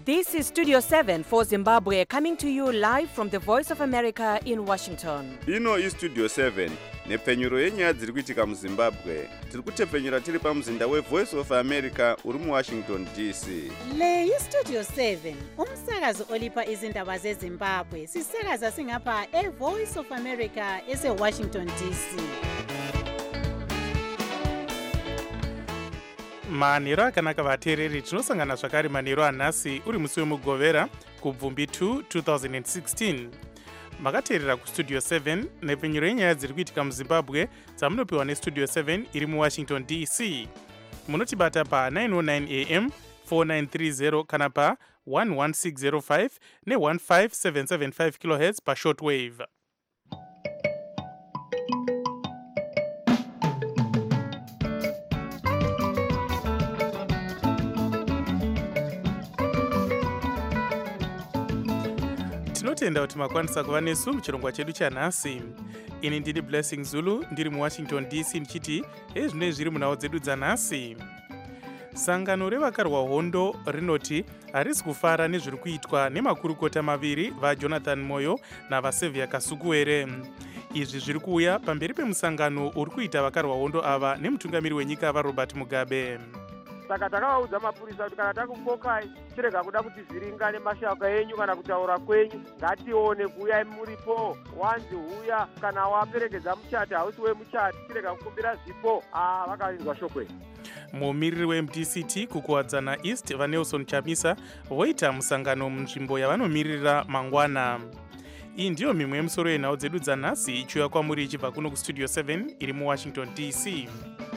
This is Studio 7 for Zimbabwe, coming to you live from the Voice of America in Washington. Ino iStudio 7 nepfenyuro yenyaya dziri kuitika muZimbabwe. Tiri kutepfenyura tiri pamuzinda weVoice of America uri muWashington DC. Le iStudio 7 umsakazo olipa izindaba zeZimbabwe. Sisakaza singapha eVoice of America eseWashington DC. manheru akanaka vateereri, tinosangana zvakare manheru anhasi uri musi wemugovera kubvumbi 2 2016. makateerera kustudio 7 nepfenyuro yenyaya dziri kuitika muzimbabwe dzamunopiwa nestudio 7 iri muwashington dc. munotibata pa909 am 4930 kana pa 11605 ne15775 kHz pashortwave. tinotenda kuti makwanisa kuva nesu muchirongwa chedu chanhasi. ini ndini Blessing Zulu ndiri muwashington dc ndichiti ezvinoi zviri munhau dzedu dzanhasi. sangano revakarwa hondo rinoti harisi kufara nezviri kuitwa nemakurukota maviri vaJonathan Moyo navaSevia Kasukuwere. izvi zviri kuuya pamberi pemusangano uri kuita vakarwa hondo ava nemutungamiri wenyika vaRobert Mugabe. Saka takavaudza mapurisa kuti kana takukokai chirega kuda kuti vhiringane mashaka enyu kana kutaura kwenyu, ngatione kuuya muripo, wanzi huya kana waperekedza muchati hausi wemuchati, chirega kukumbira zvipo. Vakarinzwa shokwe. mumiriri weMDCT kukuwadzana East vaNelson Chamisa voita musangano munzvimbo yavanomiririra mangwana. iyi ndiyo mimwe yemusoro yenhau dzedu dzanhasi ichiuya kwamuri ichibva kuno kustudio 7 iri muwashington dc.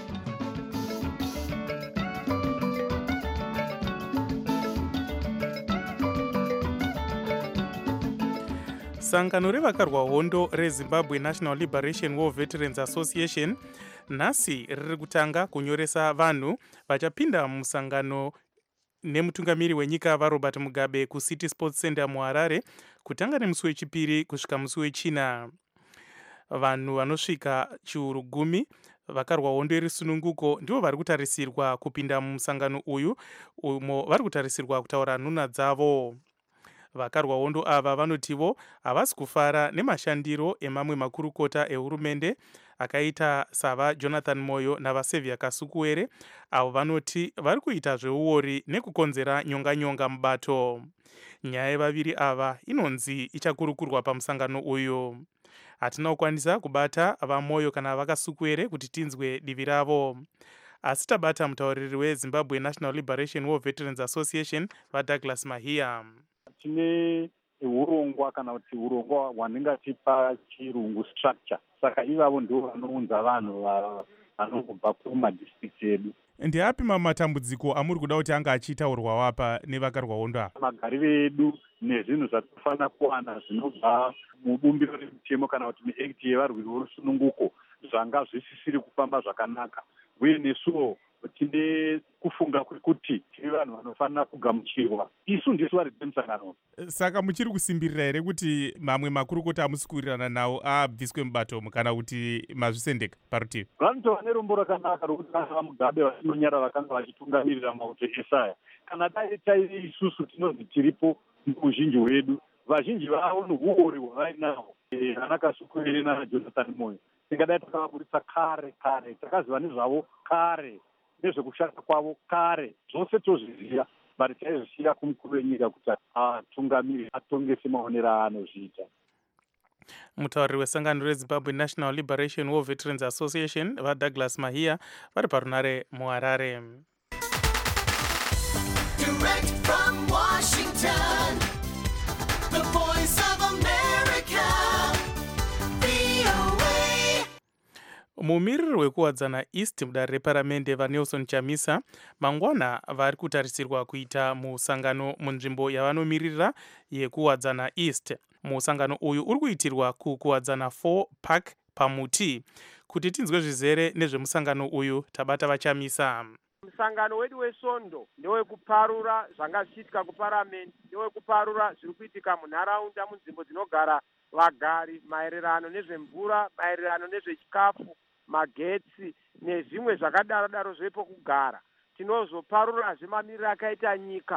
sangano revakarwa hondo reZimbabwe National Liberation War Veterans Association nhasi riri kutanga kunyoresa vanhu vachapinda musangano nemutungamiri wenyika vaRobert Mugabe kuCity Sports Center muHarare kutanga nemusi wechipiri kusvika musi wechina. vanhu vanosvika chiuru 10 vakarwa hondo irisununguko ndivo vari kutarisirwa kupinda mumusangano uyu, umo vari kutarisirwa kutaura nhuna dzavo. vakarwa hondo ava vanotivo havasi kufara nemashandiro emamwe makurukota ehurumende akaita sava Jonathan Moyo navaSevia Kasukuwere, avo vanoti vari kuita zveuori nekukonzera nyonganyonga mubato. nyaya yevaviri ava inonzi ichakurukurwa pamusangano uyu. hatina kukwanisa kubata vaMoyo kana vaKasukuwere kuti tinzwe divi ravo, asi tabata mutauriri weZimbabwe National Liberation War Veterans Association vaDouglas Mahia. tine urongwa kana kuti urongwa hwandingati pachirungu structure, saka ivavo ndivo vanounza vanhu vanobva kumadistrict edu. ndiapi matambudziko amuri kuda kuti anga achitaurwa wapa nevakarwa hondo apa? magariro edu nezvinhu zvatofanira kuwana zvinobva mubumbiro remutemo kana kuti muact yevarwiri vorusununguko zvanga zvisisiri kufamba zvakanaka, uye nesuwo tine kufunga kuti tiri vanhu vanofanira kugamuchirwa. isu ndisu vari kumusangano. saka muchiri kusimbirira here kuti mamwe makurukota amusi kuwirirana nawo abviswe mubato kana kuti mazvisendeka parutivi? vanotova nerombo rakanaka rokuti vana vaMugabe vasinonyara vakanga vachitungamirira mauto esaya. kana dai tairi isusu tinonzi tiripo muuzhinji hwedu, vazhinji vavo nouori hwavainahwo vana Kasukuwere naJonathan Moyo tingadai takavaburitsa kare takaziva nezvavo kare, nezvekushanda kwavo kare, zvose tozviziva, bari taizvisiya kumukuru wenyika kuti atungamiri atongese maonero aanozviita. mutauriri wesangano reZimbabwe National Liberation War Veterans Association vaDouglas Mahia vari parunare muHarare. Direct from Washington, the Voice of America, VOA. mumiriri wekuwadzana East mudare reparamende vaNelson Chamisa mangwana vari kutarisirwa kuita musangano munzvimbo yavanomiririra yekuwadzana East. musangano uyu uri kuitirwa kukuwadzana 4 Park pamuti. kuti tinzwe zvizere nezvemusangano uyu tabata vaChamisa. Musangano wedu weSondo ndewekuparura zvanga zvichiitika kuparamende, ndewekuparura zviri kuitika munharaunda munzvimbo dzinogara vagari, maererano nezvemvura, maererano nezvechikafu, magetsi nezvimwe zvakadaro daro zvepokugara. Tinozoparurazve mamiriro akaita nyika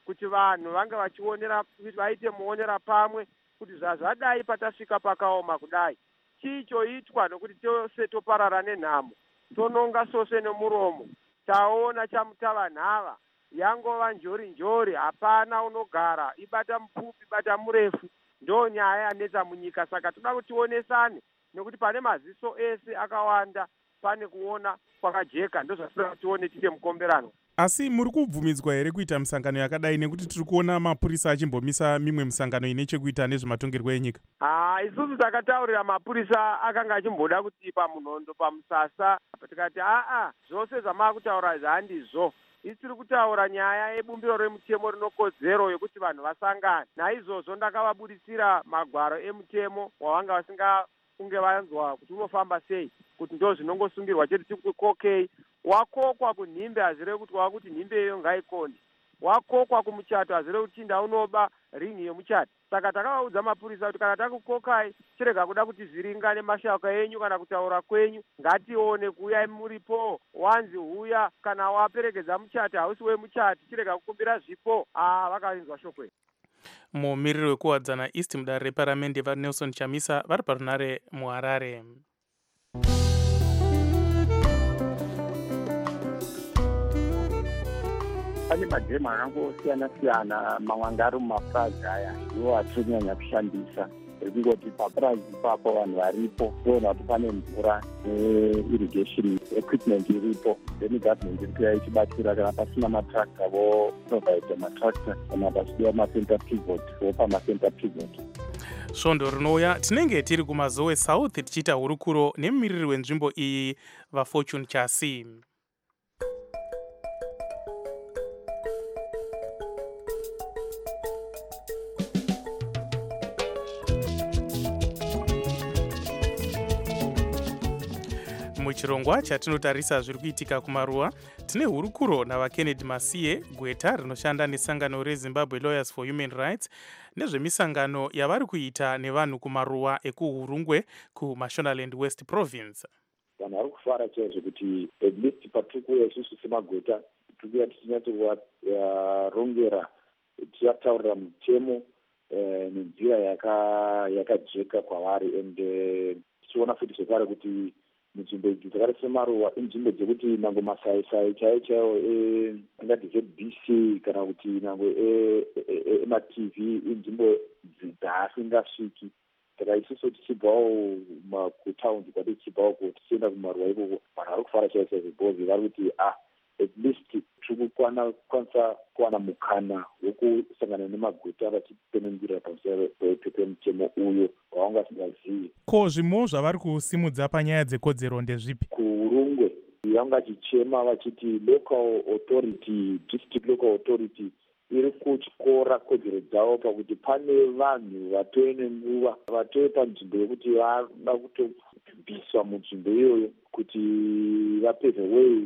kuti vanhu vange vaite muonera pamwe kuti zvazvadai patasvika pakaoma kudai chichoitwa nokuti tose toparara nenhamo, tononga sose nemuromo, taona chamutava nhava, yangova njori, hapana unogara, ibata mupfupi, ibata murefu, ndo nyaya yanetsa munyika. Saka toda kuti tionesane, nokuti pane maziso ese akawanda, pane kuona kwakajeka, ndozvatoda kuti tione tite mukomberano. Asi muri kubvumidzwa here kuita misangano yakadai, nekuti tiri kuona mapurisa achimbomisa mimwe misangano ine chekuita nezvematongerwo enyika? Isusu takataurira mapurisa akanga achimboda kutipa munondo pamusasa, tikati zvose zvamakutaura handizvo. Isi tiri kutaura nyaya yebumbiro remutemo rinokodzero yekuti vanhu vasangane. Naizvozvo ndakavabudisira magwaro emutemo wavanga vasingakunge vanzwa kuti unofamba sei, kuti ndo zvinongosungirwa chete tikukokei. Wakokwa kunhimbe hazire kuti wakuti nhimbe iyo ngaikonde. Wakokwa kumuchato hazire kuti ndaunoba ringi yemuchato. Saka takavaudza mapurisa kuti kana takukokai, chirega kuda kuti zviringane mashaka enyu kana kutaura kwenyu, ngatione kuuya muripo, wanzi huya, kana waperekedza muchati hausi wemuchati, chirega kukumbira zvipo. Vakarinzwa shoko iri. Mumiriri wekuwadzana East mudare reparamende vaNelson Chamisa vari parunare muHarare. Pane madhema akangosiyana-siyana, mamwe anga ari mumapurazi aya iwo atiri kunyanya kushandisa. Kungoti papurazi ipapo vanhu varipo toona kuti pane mvura neirrigation equipment iripo, then government iri kuya ichibatsira kana pasina matrakta voprovide matrakta, kana pachidiwa macenter pivot vopa macenter pivot. Svondo rinouya tinenge tiri kumazowe South tichiita hurukuro nemumiriri wenzvimbo iyi vaFortune Chasi. Muchirongwa chatinotarisa zviri kuitika kumaruwa, tine hurukuro navaKennedy Masiye, gweta rinoshanda nesangano reZimbabwe Lawyers for Human Rights, nezvemisangano yavari kuita nevanhu kumaruwa ekuHurungwe kuMashonaland West Province. Vanhu vari kufara chaizvo kuti at least patiri kuuya isusu semagweta tiri kuya tichinyatsorongera, tichataurira mutemo nenzira yakajeka kwavari, and tichiona futi zvekare kuti nzvimbo idzi dzakaita semaruwa inzvimbo dzekuti nango masaisai chaiwo angati ZBC kana kuti nango ematv inzvimbo dzaasingasviki. Saka isusu tichibvawo kutaundi kwati tichibvawo tichienda kumaruwa ikoko, vanhu vari kufara chaizvo because vari kuti at least tiri kukwanisa kuwana mukana wokusangana nemagweta vachipenengurira pamusoro pemutemo uyo wavangasingazivi. Ko zvimwewo zvavari kusimudza panyaya dzekodzero ndezvipi? KuHurungwe vanga vachichema vachiti local authority, district local authority iri kutyora kodzero dzavo pakuti pane vanhu vatove nenguva, vatove panzvimbo yekuti vada kutobviswa munzvimbo iyoyo kuti vapedze way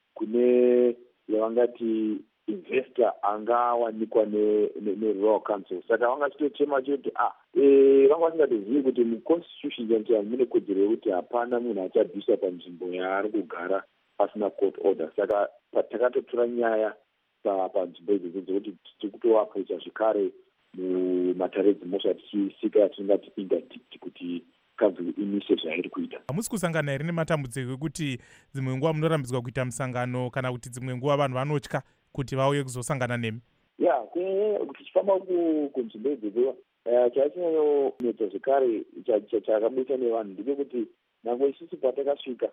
kune yavangati investor angawanikwa nerural council. Saka vanga chitochema choti vanga vasingatozivi kuti muconstitution yanti mune kodzero yekuti hapana munhu achabviswa panzvimbo yaari kugara pasina court order. Saka takatotora nyaya panzvimbo idzodzo dzekuti tiri kutoaprocha zvekare mumatare dzimhosva tichisika yatingati interdict kuti council imise zvairi kuita. Hamusi kusangana here nematambudziko ekuti dzimwe nguva munorambidzwa kuita musangano kana kuti dzimwe nguva vanhu vanotya kuti vauye kuzosangana nemi? Tichifamba kunzvimbo idzodzo chaichinyanyonetsa zvekare chakabudisa nevanhu ndechekuti nango isusu patakasvika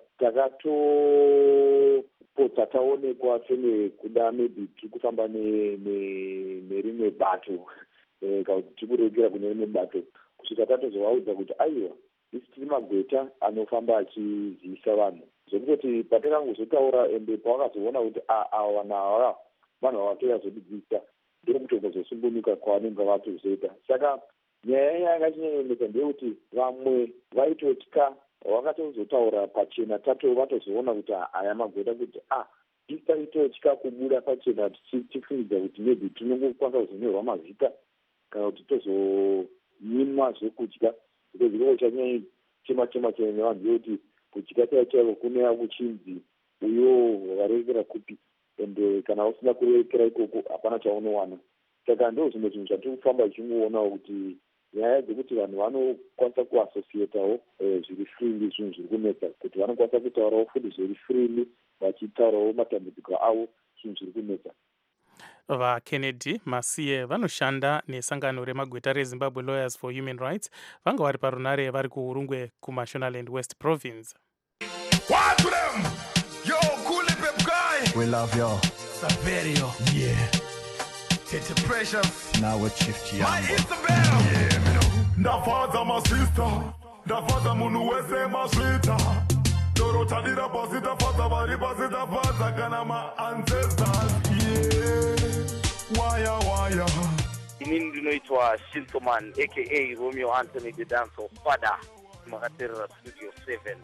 takatopota taonekwa sene kuda maybe tiri kufamba nerimwe bato kana kuti tiri kuregera kune rimwe bato, kusvika tatozovaudza kuti aiwa isi tiri magweta anofamba achizivisa vanhu, zvekutoti patakangozotaura ende pavakazoona kuti vanhu ava vanhu vavatoya zvokudzidzisa ndiro kutozosungunuka kwavanenge vatozoita. Saka nyaya yakachinyanonetsa ndeyekuti vamwe vaitotya, vakatozotaura pachena vatozoona kuti aya magweta kuti isi taitotya kubuda pachena tichifungidza kuti maybe tinongokwanisa kuzonyorwa mazita kana kuti tozonyimwa zvekudya, because ikoko chanyanya chema chena nevanhu yekuti kudya chaivo kune kuchinzi uyo wakarekera kupi, ende kana usina kurekera ikoko hapana chaunowana. saka ndo zvimwe zvinhu zvatiri kufamba zvichingoonawo kuti nyaya dzekuti vanhu vanokwanisa kuassociatawo zviri freely zvinhu zviri kunetsa, kuti vanokwanisa kutaurawo futi zviri freely vachitaurawo matambudziko avo zvinhu zviri kunetsa. vaKennedy Masiye vanoshanda nesangano remagweta reZimbabwe Lawyers for Human Rights vanga vari parunare vari kuHurungwe kuMashonaland West Province. What to them? Yo, cool pep guy. We love you. Saverio. Yeah. Tete Precious. Now with Chief My Chiambo. Isabel. Yeah, me know. Ndafaza my sister. Ndafaza munu wese maswita. Dorota dira pasita faza bari pasita faza kana my ancestors. Yeah. Waya. Inini ndinoitwa Shintoman aka Romeo Anthony the Dancer Father makaterera Studio 7.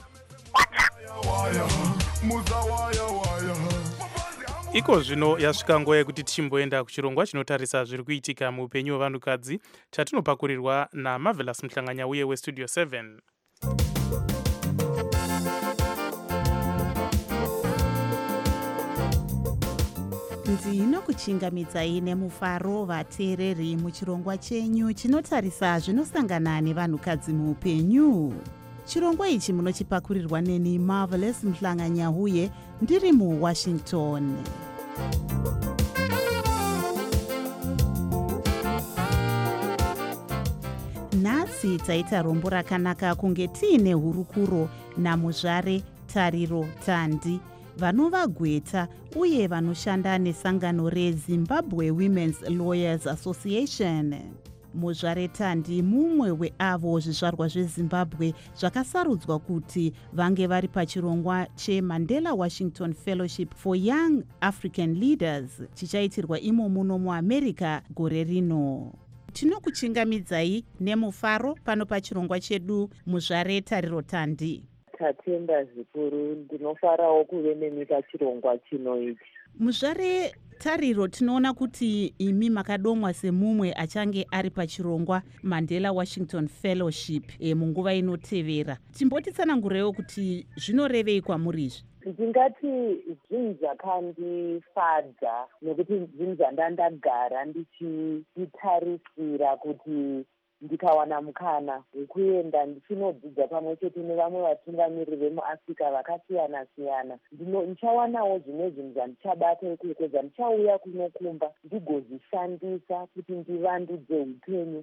Iko zvino yasvika nguva yekuti tichimboenda kuchirongwa chinotarisa zviri kuitika muupenyu hwevanhukadzi chatinopakurirwa naMarvelous Muhlanganyauye weStudio 7. ndinokuchingamidzai nemufaro vateereri muchirongwa chenyu chinotarisa zvinosangana nevanhukadzi muupenyu. Chirongwa ichi munochipakurirwa neni Marvelous Muhlanganyauye ndiri muWashington. Nhasi taita rombo rakanaka kunge tiine hurukuro namuzvare Tariro Tandi vanovagweta uye vanoshanda nesangano reZimbabwe Women's Lawyers Association. Muzvare Tandi mumwe weavo zvizvarwa zveZimbabwe zvakasarudzwa kuti vange vari pachirongwa cheMandela Washington Fellowship for Young African Leaders chichaitirwa imo muno muAmerica gore rino. Tinokuchingamidzai nemufaro pano pachirongwa chedu muzvare Tariro Tandi. Tatenda zvikuru, ndinofarawo kuve nemi pachirongwa chinoichi. Muzvare Tariro, tinoona kuti imi makadomwa semumwe achange ari pachirongwa Mandela Washington Fellowship munguva inotevera. Timbotitsanangurewo kuti zvinorevei kwamuri izvi? Ndingati zvinhu zvakandifadza nekuti zvinhu zvandandagara ndichitarisira kuti ndikawana mukana wekuenda ndichinodzidza pamwe chete nevamwe vatungamiriri vemuAfrica vakasiyana siyana, ndichawanawo zvimwe zvinhu zvandichabata ikoko zvandichauya kunokumba ndigozvishandisa kuti ndivandudze upenyu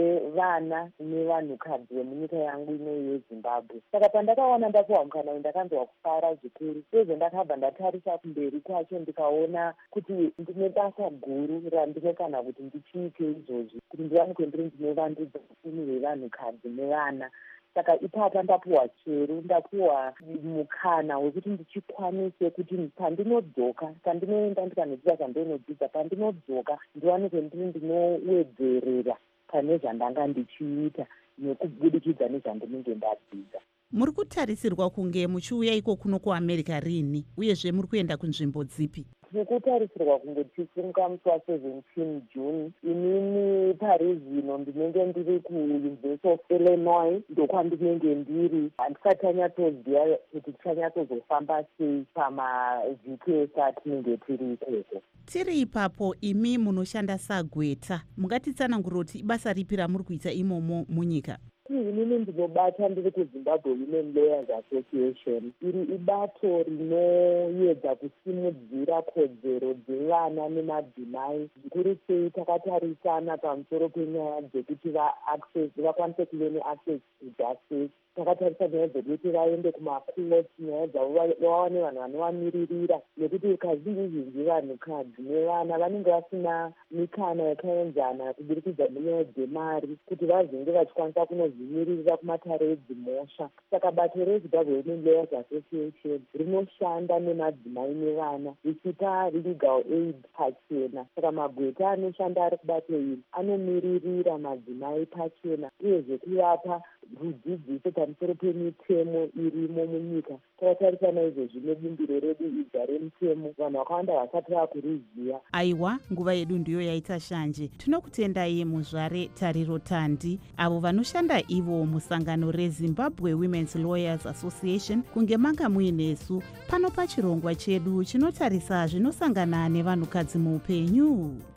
hwevana nevanhukadzi vemunyika yangu inoyi yeZimbabwe. Saka pandakawana ndapuwa mukana ndakanzwa kufara zvikuru, sezvo ndakabva ndatarisa kumberi kwacho ndikaona kuti ndine basa guru randinokana kuti ndichiite izvozvi, kuti ndiwanikwe ndiri ndinovandu upenyu hwevanhukadzi nevana. Saka ipapa ndapuwa chero, ndapuwa mukana wekuti ndichikwanise kuti pandinodzoka, pandinoenda ndikanodzidza zvandinodzidza, pandinodzoka ndiwanikwe ndiri ndinowedzerera pane zvandanga ndichiita nekubudikidza nezvandinenge ndadzidza. Muri kutarisirwa kunge muchiuya iko kuno kuAmerica rini, uyezve muri kuenda kunzvimbo dzipi? Tikutarisirwa kunge tichimuka musi wa17 June. Inini pari zvino ndinenge ndiri kuUniversity of Illinois, ndokwandinenge ndiri. Handisati tanyatsoziva kuti tichanyatsozofamba sei pamavhiki ese atinenge tiri ikoko. Tiri ipapo imi munoshanda sagweta, mungatitsanangura kuti ibasa ripi ramuri kuita imomo munyika? Inini ndinobata ndiri kuZimbabwe Women Lawyers Association. Iri ibato rinoedza kusimudzira kodzero dzevana nemadzimai. Zvikuru sei takatarisana pamusoro penyaya dzekuti vakwanise kuve neaccess to justice. Takatarisa nyaya dzekuti vaende kumacourt, nyaya dzavo vawane vanhu vanovamiririra, nekuti kazhinji vanhukadzi nevana vanenge vasina mikana yakaenzana kuburikidza nenyaya dzemari kuti vazenge vachikwanisa kunozvimiririra kumatare edzimhosva. Saka bato reZimbabwe Women Lawyers Association rinoshanda nemadzimai nevana richipa legal aid pachena. Saka magweta anoshanda ari kubato iri anomiririra madzimai pachena uyezve kuvapa rudzidziso pamusoro pemitemo irimo munyika. Takatarisana izvozvi nebumbiro redu idzva remitemo, vanhu vakawanda vasati vakuriziva. Aiwa, nguva yedu ndiyo yaita shanje. Tinokutendai muzvare Tariro Tandi, avo vanoshanda ivo musangano reZimbabwe Women's Lawyers Association, kunge manga muinesu pano pachirongwa chedu chinotarisa zvinosangana nevanhukadzi muupenyu.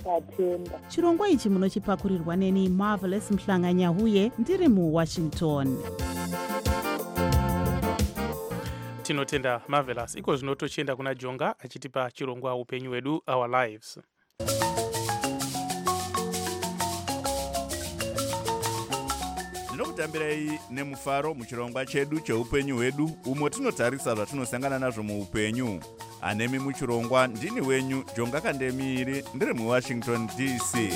tatenda. chirongwa ichi munochipakurirwa neni Marvelous Mhlanganyahuye ndiri muWashington. tinotenda Marvelous. Iko zvino tochienda kuna Jonga achitipa chirongwa upenyu hwedu, Our Lives. Ndinokutambirai nemufaro muchirongwa chedu cheupenyu hwedu, umwe tinotarisa zvatinosangana nazvo muupenyu. Anemi muchirongwa ndini wenyu Jonga Kandemiri, ndiri muWashington DC.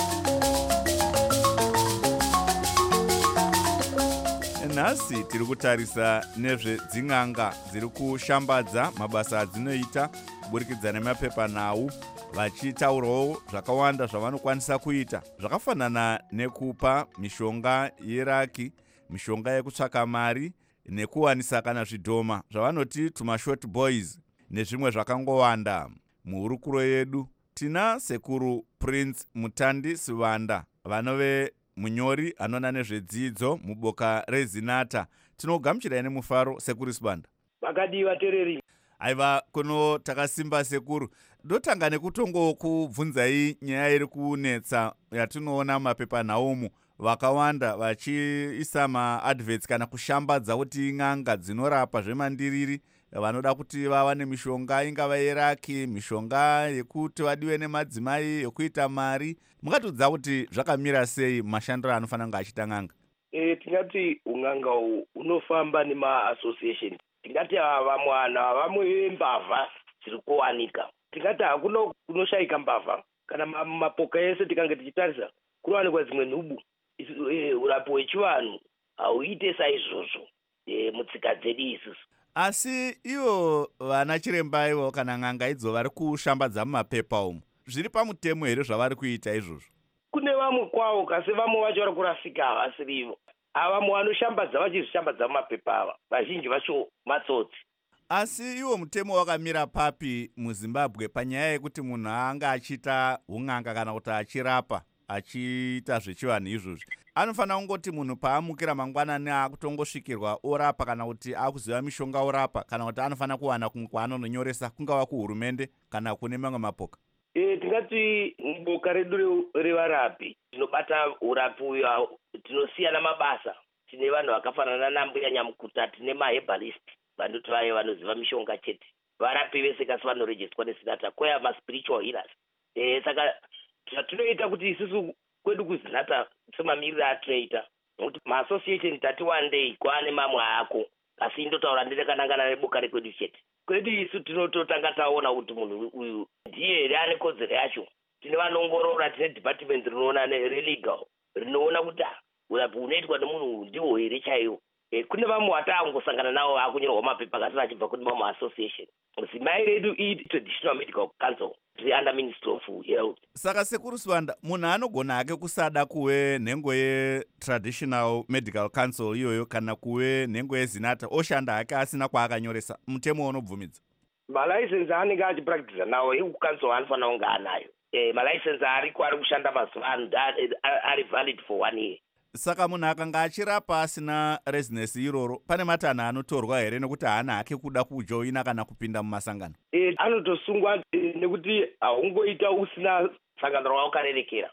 Nhasi tiri kutarisa nezvedzin'anga dziri kushambadza mabasa adzinoita kuburikidza nemapepanhau, vachitaurawo zvakawanda zvavanokwanisa kuita, zvakafanana nekupa mishonga yeraki, mishonga yekutsvaka mari, nekuwanisa kana zvidhoma zvavanoti tumashort boys nezvimwe zvakangowanda. Muhurukuro yedu tina sekuru Prince Mutandi Sivanda, vanove munyori anoona nezvedzidzo muboka reZinata. Tinogamuchirai nemufaro sekuru Sivanda. Vakadiwa tereri. Aiva, kuno takasimba sekuru. Ndotanga nekutongokubvunzai nyaya iri kunetsa yatinoona mapepanhaumu, vakawanda vachiisa maadverts kana kushambadza kuti n'anga dzinorapa zvemandiriri vanoda kuti vawane mishonga ingava yeraki, mishonga yekuti vadiwe nemadzimai, yekuita mari. Mungatidza kuti zvakamira sei mashandiro anofanira kunge achita n'anga? Tingati un'anga unofamba nema-association. Tingati vamwe vembavha dziri kuwanika. Tingati hakuna kunoshayika mbavha kana mapoka ese. Tikange tichitarisa kunowanikwa dzimwe nhubu. Urapi hwechivanhu hauite saizvozvo mutsika dzedu isusu. Asi ivo vana chiremba ivo kana n'anga idzo vari kushambadza mumapepa umu, zviri pamutemo here zvavari kuita izvozvo? Kune vamwe kwavo, kasi vamwe vacho vari kurasika havasiri ivo. Vamwe vanoshambadza vachizvishambadza mumapepa ava, vazhinji vacho matsotsi. Asi iwo mutemo wakamira papi muZimbabwe panyaya yekuti munhu anga achiita un'anga kana kuti achirapa, achiita zvechivanhu izvozvi? Anofanira kungoti munhu paamukira mangwanani akutongosvikirwa orapa, kana kuti akuziva mishonga orapa, kana kuti anofanira kuwana kumwe kwaanononyoresa, kungava kuhurumende kana kune mamwe mapoka? Tingati muboka redu revarapi tinobata urapi uyu, tinosiyana mabasa. Tine vanhu vakafanana nambuya nyamukuta, tine maherbalist vanoti vaye vanoziva mishonga chete. Varapi vese kasi vanorejestwa neZinata, kwaya maspiritual healers. Saka zvatinoita kuti isusu kwedu kuZinata semamiriro atinoita, nokuti maassociation tati one day kwaane mamwe ako, asi indotaura ndirekanangana neboka rekwedu chete. Kwedu isu tinototanga taona kuti munhu uyu ndiye here ane kodzero yacho. Tine vanongorora, tine department rinoona relegal rinoona kuti urapi unoitwa nemunhu ndiwo here chaiwo. Kune vamwe vataangosangana navo vakunyorwa mapepa kasi vachibva kune mamwe association. Zimai redu i-traditional medical council under Ministry of Health. Saka sekuru Sivanda, munhu anogona hake kusada kuve nhengo ye-traditional medical council iyoyo kana kuve nhengo yeZinata, oshanda hake asina kwaakanyoresa, mutemo unobvumidza? Malaisensi anenge achipractice nawo ekucouncil anofanira kunge anayo. Malaisensi ariko ari kushanda mazuva ano ari valid for 1 year. Saka munhu akanga achirapa asina residence iroro, pane matanho anotorwa here nekuti haana hake kuda kujoina kana kupinda mumasangano? Anotosungwa nekuti haungoita usina sangano rawakarerekera.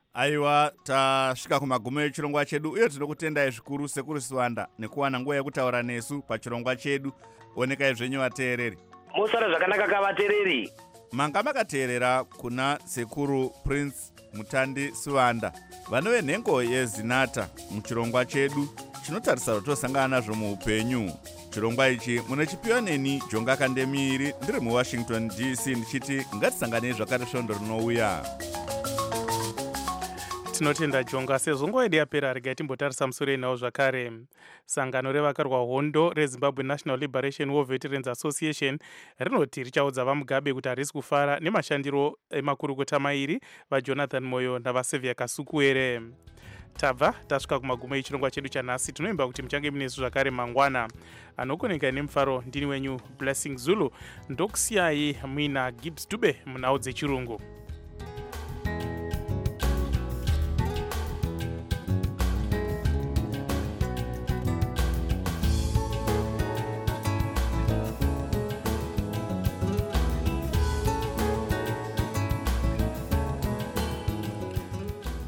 Aiwa, tasvika kumagumo echirongwa chedu, uye tinokutendai zvikuru sekuru Sivanda nekuwana nguva yekutaura nesu pachirongwa chedu. Onekai zvenyu vateereri. Mosara zvakanaka kavateereri. Manga makateerera kuna sekuru Prince Mutandi Sivanda, vanove nhengo yeZinata muchirongwa chedu chinotarisa zvatosangana nazvo muupenyu. Chirongwa ichi munochipiwa neni Jonga Kandemiri, ndiri muWashington DC, ndichiti ngatisanganei zvakare svondo rinouya. Tinotenda Jonga. Sezvo nguva yedu yapera, regai timbotarisa musoro nawo zvakare. Sangano revakarwa hondo reZimbabwe National Liberation War Veterans Association rinoti richaudza vaMugabe kuti harisi kufara nemashandiro emakurukota mairi vaJonathan Moyo navaSevia Kasukuere. Tabva tasvika kumagumo echirongwa chedu chanhasi. Tinoimba kuti muchange munesu zvakare mangwana. Anokoneka nemufaro ndini wenyu Blessing Zulu. Ndokusiyai muina Gibbs Dube munhau dzechirungu.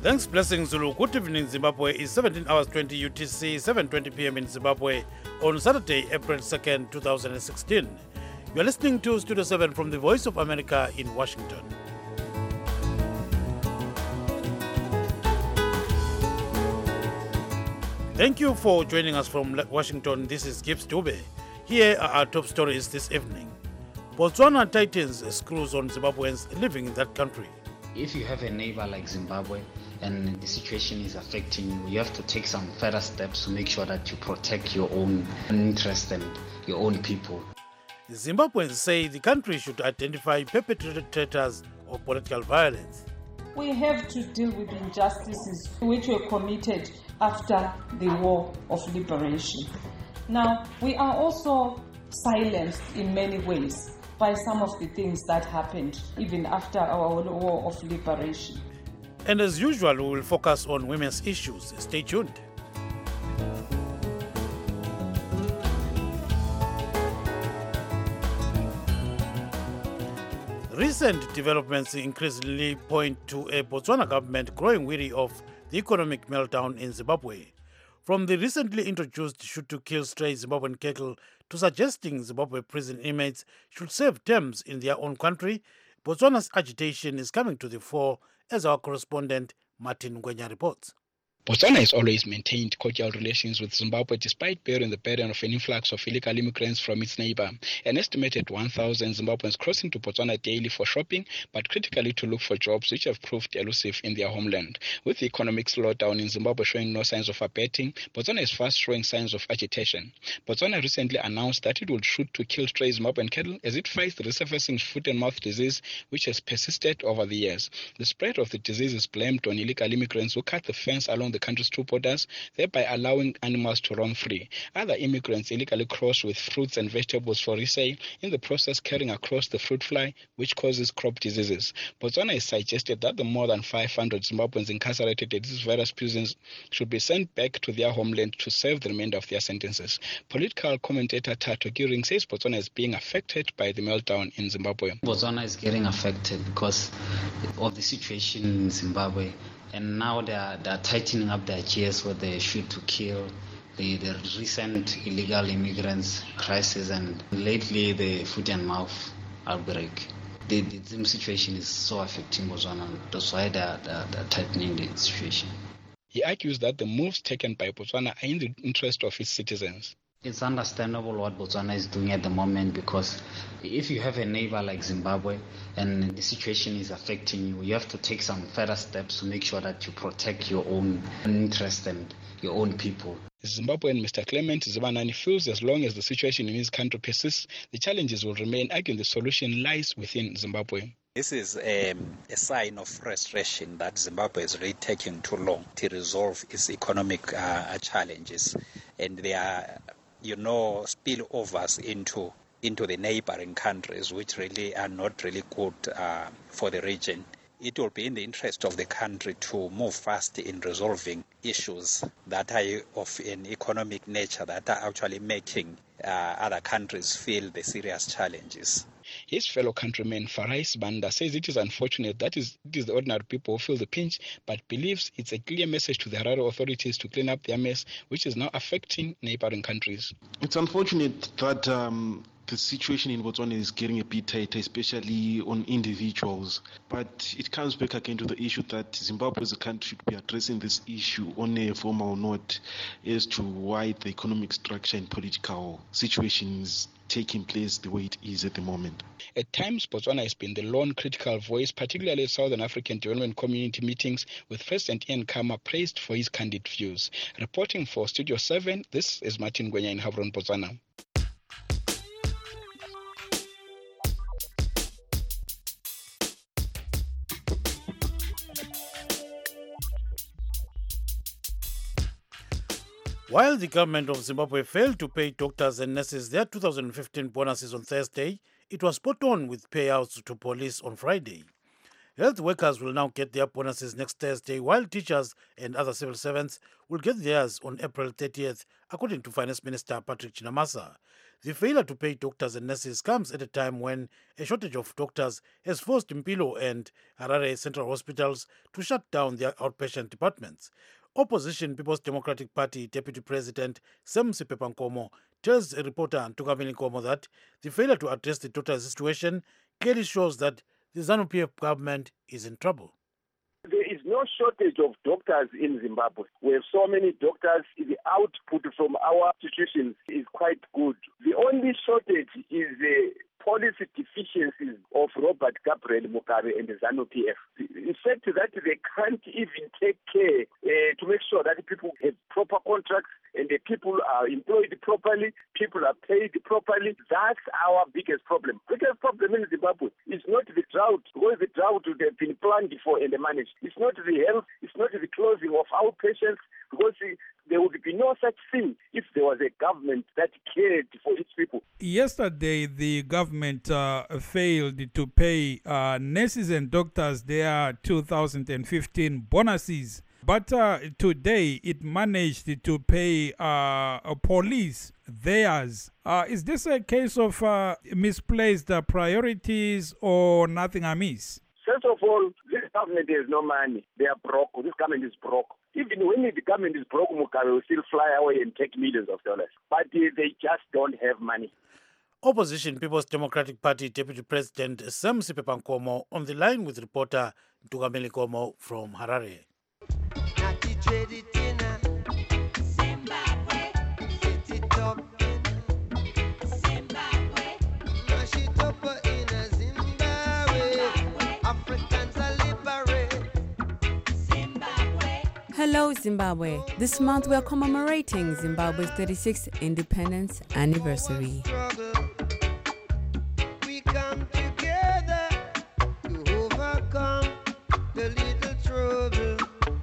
Thanks, Blessing Zulu. Good evening, Zimbabwe. It's 17 hours 20 UTC, 7:20 p.m. in Zimbabwe on Saturday, April 2nd, 2016. You're listening to Studio 7 from the Voice of America in Washington. Thank you for joining us from Washington. This is Gibbs Dube. Here are our top stories this evening. Botswana tightens screws on Zimbabweans living in that country. If you have a neighbor like Zimbabwe and the situation is affecting you, you have to take some further steps to make sure that you protect your own interests and your own people. Zimbabweans say the country should identify perpetrators of political violence. We have to deal with injustices which were committed after the War of Liberation. Now, we are also silenced in many ways by some of the things that happened even after our War of Liberation. And as usual, we will focus on women's issues. Stay tuned. Recent developments increasingly point to a Botswana government growing weary of the economic meltdown in Zimbabwe. From the recently introduced shoot-to-kill stray Zimbabwean cattle to suggesting Zimbabwe prison inmates should serve terms in their own country, Botswana's agitation is coming to the fore, as our correspondent Martin Ngwenya reports. Botswana has always maintained cordial relations with Zimbabwe despite bearing the burden of an influx of illegal immigrants from its neighbor. An estimated 1,000 Zimbabweans cross into Botswana daily for shopping, but critically to look for jobs which have proved elusive in their homeland. With the economic slowdown in Zimbabwe showing no signs of abating, Botswana is fast showing signs of agitation. Botswana recently announced that it would shoot to kill stray Zimbabwean cattle as it fights the resurfacing foot and mouth disease which has persisted over the years. The spread of the disease is blamed on illegal immigrants who cut the fence along the country's two borders, thereby allowing animals to roam free. Other immigrants illegally cross with fruits and vegetables for resale, in the process carrying across the fruit fly, which causes crop diseases. Botswana has suggested that the more than 500 Zimbabweans incarcerated at these various prisons should be sent back to their homeland to serve the remainder of their sentences. Political commentator Tato Giring says Botswana is being affected by the meltdown in Zimbabwe. Botswana is getting affected because of the situation in Zimbabwe. And now they are tightening up their gears with the shoot-to-kill, the recent illegal immigrants crisis, and lately the foot and mouth outbreak. The same situation is so affecting Botswana. That's why they are tightening the situation. He argues that the moves taken by Botswana are in the interest of its citizens. It's understandable what Botswana is doing at the moment, because if you have a neighbor like Zimbabwe and the situation is affecting you, you have to take some further steps to make sure that you protect your own interests and your own people. Zimbabwean Mr. Clement Zibanani feels as long as the situation in his country persists, the challenges will remain, arguing the solution lies within Zimbabwe. This is a sign of frustration that Zimbabwe is really taking too long to resolve its economic challenges, and there are spillovers into the neighboring countries, which really are not really good for the region. It will be in the interest of the country to move fast in resolving issues that are of an economic nature that are actually making other countries feel the serious challenges. His fellow countryman Farais Banda says it is unfortunate that it is the ordinary people who feel the pinch, but believes it's a clear message to the Harare authorities to clean up their mess, which is now affecting neighboring countries. It's unfortunate that the situation in Botswana is getting a bit tighter, especially on individuals. But it comes back again to the issue that Zimbabwe as a country should be addressing this issue on a formal note as to why the economic structure and political situation is taking place the way it is at the moment. At times, Botswana has been the lone critical voice, particularly at Southern African Development Community meetings, with President Ian Khama praised for his candid views. Reporting for Studio 7, this is Martin Ngwenya in Havron, Botswana. While the government of Zimbabwe failed to pay doctors and nurses their 2015 bonuses on Thursday, it was spot on with payouts to police on Friday. Health workers will now get their bonuses next Thursday, while teachers and other civil servants will get theirs on April 30th, according to Finance Minister Patrick Chinamasa. The failure to pay doctors and nurses comes at a time when a shortage of doctors has forced Mpilo and Harare Central Hospitals to shut down their outpatient departments. Opposition People's Democratic Party Deputy President Sam Sipepankomo tells a reporter Ntukamini Nkomo that the failure to address the total situation clearly shows that the ZANU-PF government is in trouble. There is no shortage of doctors in Zimbabwe. We have so many doctors. The output from our institutions is quite good. The only shortage is the policy deficiencies of Robert Gabriel Mugabe and the ZANU-PF. The fact that they can't even take care to make sure that people have proper contracts and the people are employed properly, people are paid properly. That's our biggest problem. The biggest problem in Zimbabwe is not the drought, because the drought would have been planned for and managed. It's not the health, it's not the closing of outpatients, because there would be no such thing if there was a government that cared for its people. Yesterday, the government failed to pay nurses and doctors their 2015 bonuses. But today, it managed to pay police theirs. Is this a case of misplaced priorities or nothing amiss? First of all, this government has no money. They are broke. This government is broke. Even when the government is broke, Mugabe will still fly away and take millions of dollars. But they just don't have money. Opposition People's Democratic Party Deputy President Sam Sipepankomo on the line with reporter Ntukamini Nkomo from Harare. Hello, Zimbabwe. This month we are commemorating Zimbabwe's 36th independence anniversary. We come together to overcome the little trouble.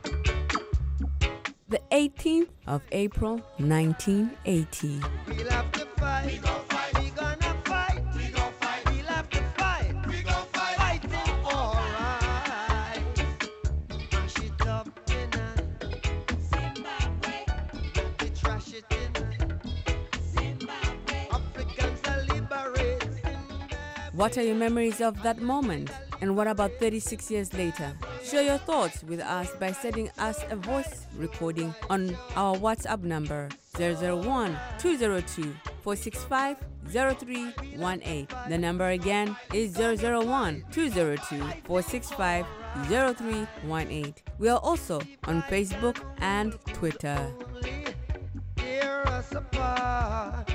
The 18th of April, 1980. We'll have to fight. We gon' fight. We gonna fight. We gon' fight. We'll have to fight. We gon' fight. Fighting for right. Mash it up tonight. Zimbabwe. We trash it tonight. Zimbabwe. Africans are liberated. What are your memories of that moment? And what about 36 years later? Share your thoughts with us by sending us a voice recording on our WhatsApp number 001-202-465-0318. The number again is 001-202-465-0318. We are also on Facebook and Twitter. Tear us apart.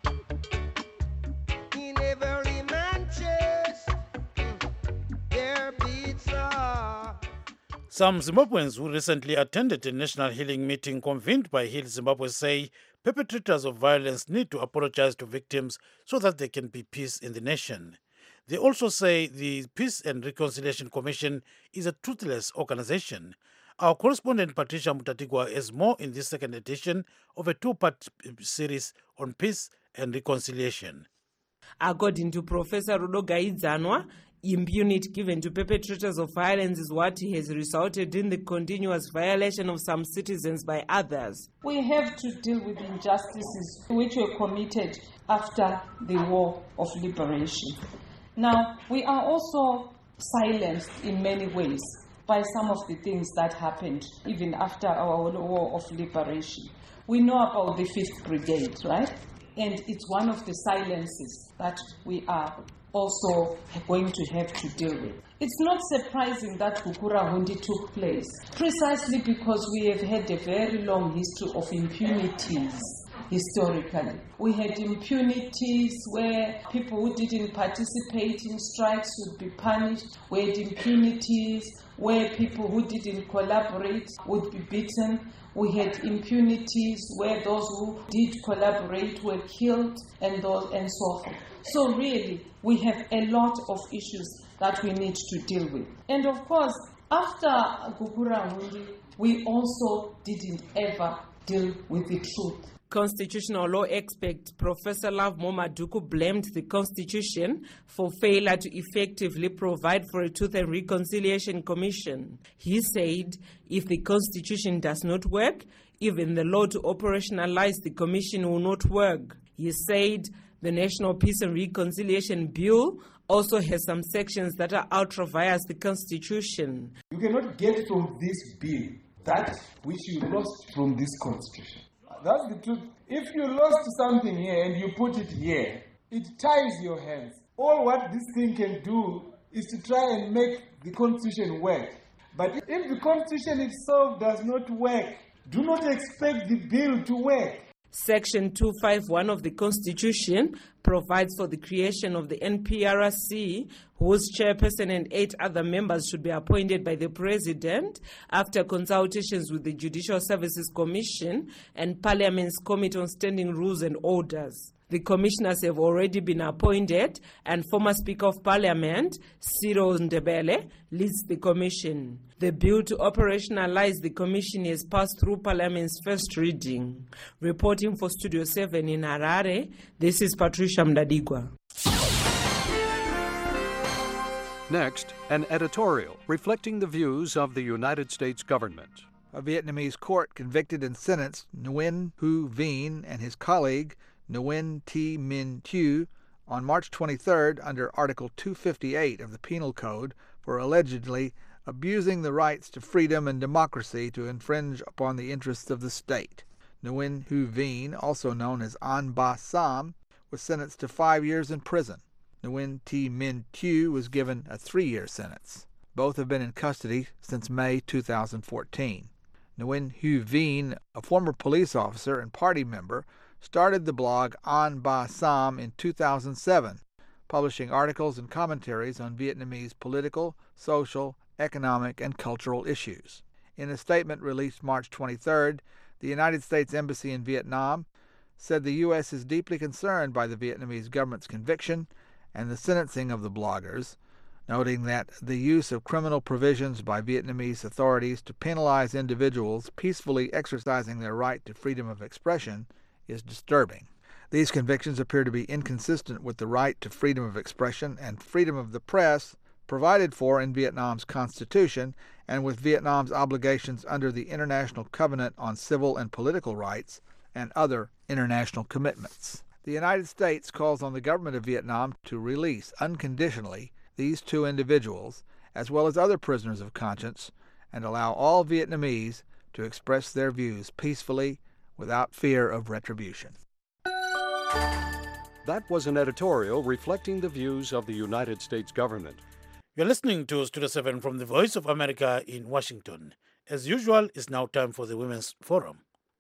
In every man chest, their beats are. Some Zimbabweans who recently attended a national healing meeting convened by Heal Zimbabwe say perpetrators of violence need to apologize to victims so that there can be peace in the nation. They also say the Peace and Reconciliation Commission is a toothless organization. Our correspondent Patricia Mutatigwa has more in this second edition of a two-part series on peace and reconciliation. According to Professor Rudo Gaidzanwa, impunity given to perpetrators of violence is what has resulted in the continuous violation of some citizens by others. We have to deal with injustices which were committed after the War of Liberation. Now, we are also silenced in many ways by some of the things that happened even after our War of Liberation. We know about the 5th Brigade, right? And it's one of the silences that we are also going to have to deal with. It's not surprising that Gukura Hundi took place, precisely because we have had a very long history of impunities historically. We had impunities where people who didn't participate in strikes would be punished. We had impunities where people who didn't collaborate would be beaten. We had impunities where those who did collaborate were killed and so forth. So really, we have a lot of issues that we need to deal with. And of course, after Gukura Hundi, we also didn't ever deal with the truth. Constitutional law expert Professor Love Momaduku blamed the Constitution for failure to effectively provide for a Truth and Reconciliation Commission. He said if the Constitution does not work, even the law to operationalize the Commission will not work. He said the National Peace and Reconciliation Bill also has some sections that are ultra vires the Constitution. You cannot get from this bill that which you lost from this Constitution. That's the truth. If you lost something here and you put it here, it ties your hands. All what this thing can do is to try and make the Constitution work. But if the Constitution itself does not work, do not expect the bill to work. Section 251 of the Constitution provides for the creation of the NPRC, whose chairperson and 8 other members should be appointed by the President after consultations with the Judicial Services Commission and Parliament's Committee on Standing Rules and Orders. The commissioners have already been appointed, and former Speaker of Parliament, Cyril Ndebele, leads the commission. The bill to operationalize the commission has passed through Parliament's first reading. Reporting for Studio 7 in Harare, this is Patricia Mdadigwa. Next, an editorial reflecting the views of the United States government. A Vietnamese court convicted and sentenced Nguyen Hu Vien and his colleague Nguyen Thi Minh Thu on March 23rd under Article 258 of the Penal Code for allegedly abusing the rights to freedom and democracy to infringe upon the interests of the state. Nguyen Hu Vien, also known as An Ba Sam, was sentenced to 5 years in prison. Nguyen Thi Minh Thu was given a 3-year sentence. Both have been in custody since May 2014. Nguyen Hu Vien, a former police officer and party member, started the blog An Ba Sam in 2007, publishing articles and commentaries on Vietnamese political, social, economic, and cultural issues. In a statement released March 23rd, the United States Embassy in Vietnam said the U.S. is deeply concerned by the Vietnamese government's conviction and the sentencing of the bloggers, noting that the use of criminal provisions by Vietnamese authorities to penalize individuals peacefully exercising their right to freedom of expression is disturbing. These convictions appear to be inconsistent with the right to freedom of expression and freedom of the press provided for in Vietnam's constitution and with Vietnam's obligations under the International Covenant on Civil and Political Rights and other international commitments. The United States calls on the government of Vietnam to release unconditionally these 2 individuals, as well as other prisoners of conscience, and allow all Vietnamese to express their views peacefully without fear of retribution. That was an editorial reflecting the views of the United States government. You're listening to Studio 7 from the Voice of America in Washington. As usual, it's now time for the Women's Forum.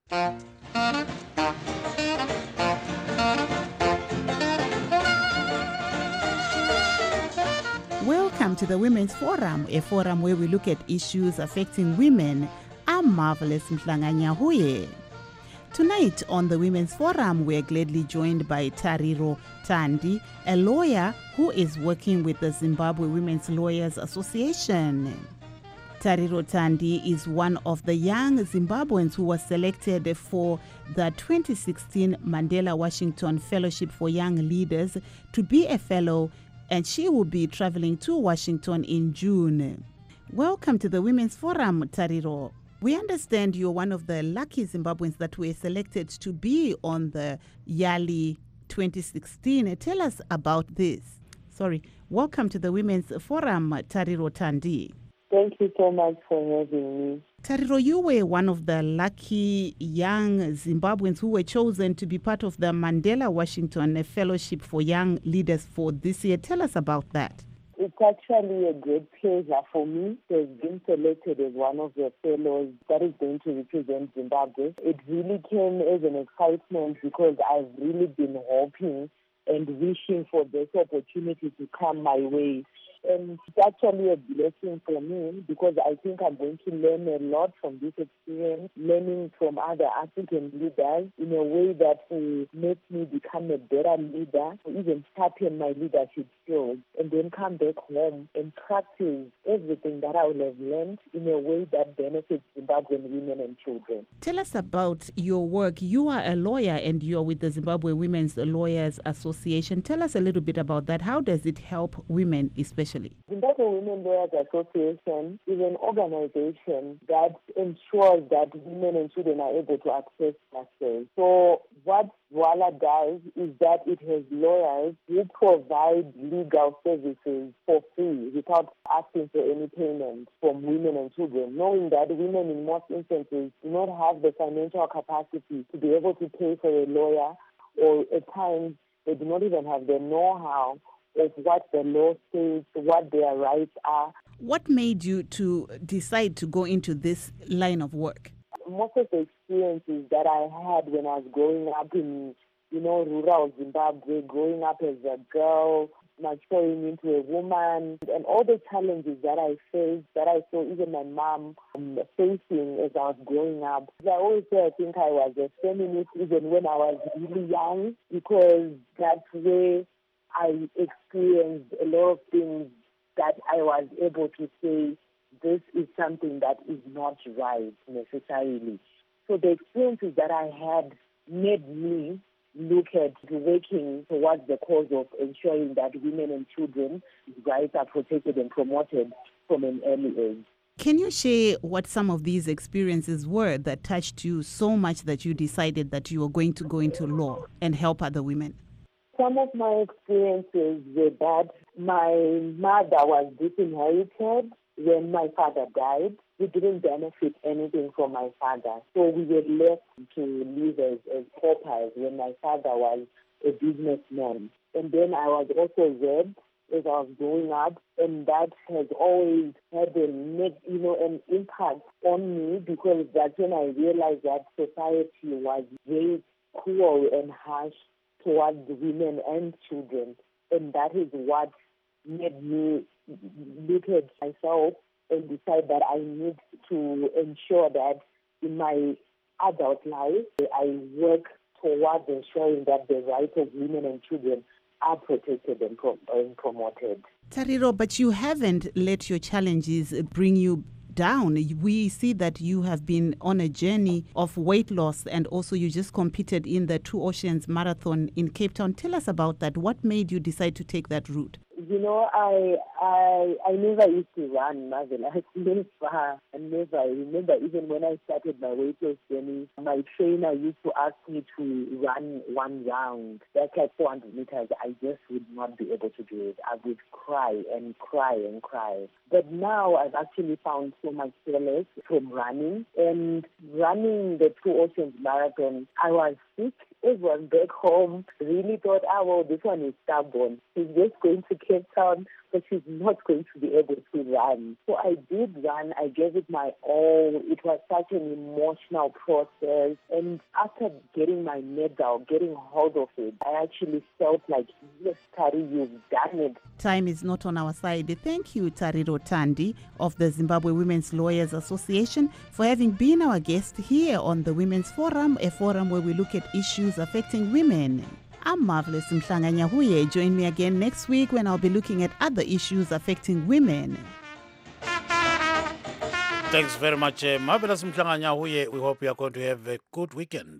Welcome to the Women's Forum, a forum where we look at issues affecting women. I'm Marvelous Mhlanganyahuye. Tonight on the Women's Forum, we're gladly joined by Tariro Tandi, a lawyer who is working with the Zimbabwe Women's Lawyers Association. Tariro Tandi is one of the young Zimbabweans who was selected for the 2016 Mandela Washington Fellowship for Young Leaders to be a fellow, and she will be traveling to Washington in June. Welcome to the Women's Forum, Tariro. We understand you're one of the lucky Zimbabweans that were selected to be on the YALI 2016. Tell us about this. Welcome to the Women's Forum, Tariro Tandi. Thank you so much for having me. Tariro, you were one of the lucky young Zimbabweans who were chosen to be part of the Mandela Washington Fellowship for Young Leaders for this year. Tell us about that. It's actually a great pleasure for me to have been selected as one of the fellows that is going to represent Zimbabwe. It really came as an excitement because I've really been hoping and wishing for this opportunity to come my way. And it's actually a blessing for me because I think I'm going to learn a lot from this experience, learning from other African leaders in a way that will make me become become a better leader, or even sharpen my leadership skills, and then come back home and practice everything that I will have learned in a way that benefits Zimbabwean women and children. Tell us about your work. You are a lawyer and you're with the Zimbabwe Women's Lawyers Association. Tell us a little bit about that. How does it help women especially? Zimbabwe Women Lawyers Association is an organization that ensures that women and children are able to access justice. So what WALA does is that it has lawyers who provide legal services for free without asking for any payment from women and children, knowing that women in most instances do not have the financial capacity to be able to pay for a lawyer, or at times they do not even have the know-how of what the law says, what their rights are. What made you to decide to go into this line of work? Most of the experiences that I had when I was growing up in, rural Zimbabwe, growing up as a girl, maturing into a woman, and all the challenges that I faced, that I saw even my mom facing as I was growing up. I always say I think I was a feminist even when I was really young, because that's where I experienced a lot of things that I was able to say, this is something that is not right necessarily. So the experiences that I had made me look at working towards the cause of ensuring that women and children's rights are protected and promoted from an early age. Can you share what some of these experiences were that touched you so much that you decided that you were going to go into law and help other women? Some of my experiences were that my mother was disinherited when my father died. We didn't benefit anything from my father. So we were left to live as paupers when my father was a businessman. And then I was also raped as I was growing up, and that has always had an impact on me, because that's when I realized that society was very cruel and harsh towards women and children. And that is what made me look at myself and decide that I need to ensure that in my adult life, I work towards ensuring that the rights of women and children are protected and promoted. Tariro, but you haven't let your challenges bring you down. We see that you have been on a journey of weight loss, and also you just competed in the Two Oceans Marathon in Cape Town. Tell us about that. What made you decide to take that route? I never used to run, Marvel. I never. I remember even when I started my weight loss journey, my trainer used to ask me to run one round. That's like 400 meters. I just would not be able to do it. I would cry and cry and cry. But now I've actually found so much solace from running. And running the Two Oceans Marathon, I was sick. Everyone back home really thought, this one is stubborn. She's just going to Cape Town, but she's not going to be able to run. So I did run. I gave it my all. It was such an emotional process. And after getting my medal, getting hold of it, I actually felt like, yes, Tari, you've done it. Time is not on our side. Thank you, Tariro Tandi of the Zimbabwe Women's Lawyers Association, for having been our guest here on the Women's Forum, a forum where we look at issues affecting women. I'm Marvelous Mhlanga-Nyahuye. Join me again next week when I'll be looking at other issues affecting women. Thanks very much, Marvelous Mhlanga-Nyahuye. We hope you are going to have a good weekend.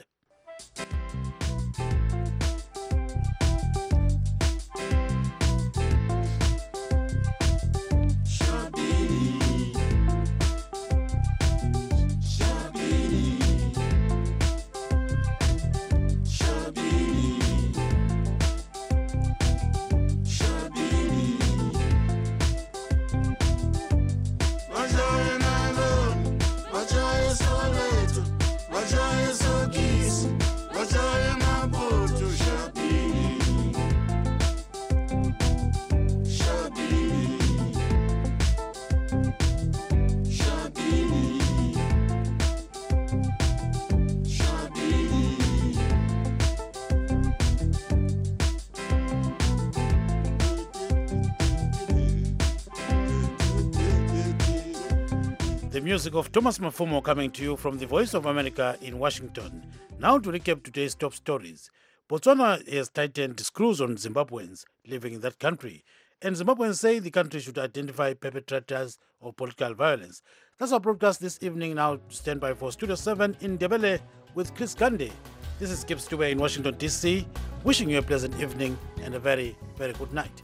The music of Thomas Mafumo coming to you from the Voice of America in Washington. Now to recap today's top stories. Botswana has tightened screws on Zimbabweans living in that country, and Zimbabweans say the country should identify perpetrators of political violence. That's our broadcast this evening. Now stand by for Studio 7 in Ndebele with Chris Gande. This is Skip Stube in Washington, D.C., wishing you a pleasant evening and a very, very good night.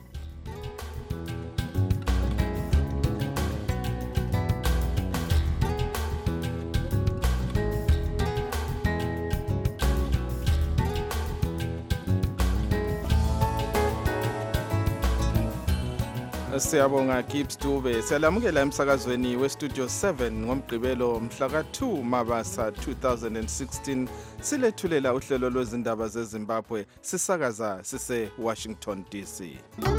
Siyabonga Gibbs Dube. Siyalamukela emsakazweni weStudio 7 ngomgqibelo mhla ka2 Mabasa 2016. Silethulela uhlelo lwezindaba zeZimbabwe sisakaza sise Washington DC.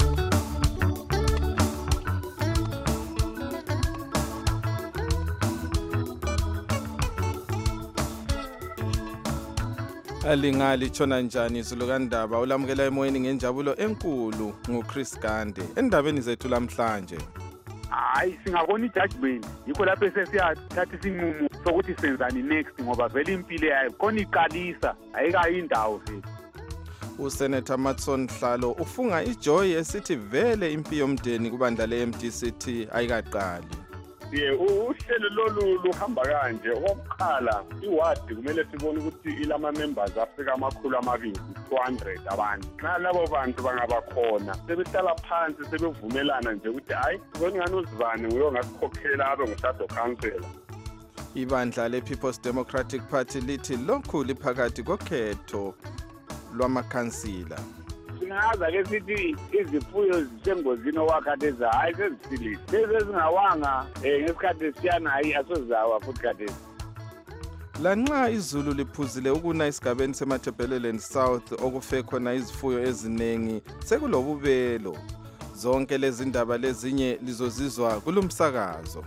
Alingali tshona njani izulukandaba ulamukela emoyeni ngenjabulo enkulu nguChris Gande. Endabeni zethu lamhlanje. Hayi singabona ijudgment yikho lapho sesiyathatha isinqumo sokuthi senzani next ngoba vele impilo yayo khona iqalisa ayikayi indawo futhi. USenator Matson Hlalo ufunga ijoy esithi vele impi yomndeni kubandla leMDCT ayikaqali. Uhlelo lolu luhamba kanje. Okokuqala iwadi kumele sibone ukuthi ilama members afika amakhulu amabili 200 abantu. Xa labo bantu bangaba khona sebehlala phansi sebevumelana nje ukuthi hayi ngani uzivane uyongakukhokhela abe ngusado council. Ibandla lePeople's Democratic Party lithi lokhu liphakathi kokhetho lwamakhansila. Singaza ke sithi izifuyo zisengozini owakhatheza hayi sezisilile lezi zingawanga ngesikhathi siyana hayi asozawa futhi khathesi. Lanxa izulu liphuzile ukuna esigabeni seMatabeleland South okufe khona izifuyo ezinengi sekulobubelo. Zonke lezi ndaba lezinye lizozizwa kulumsakazo.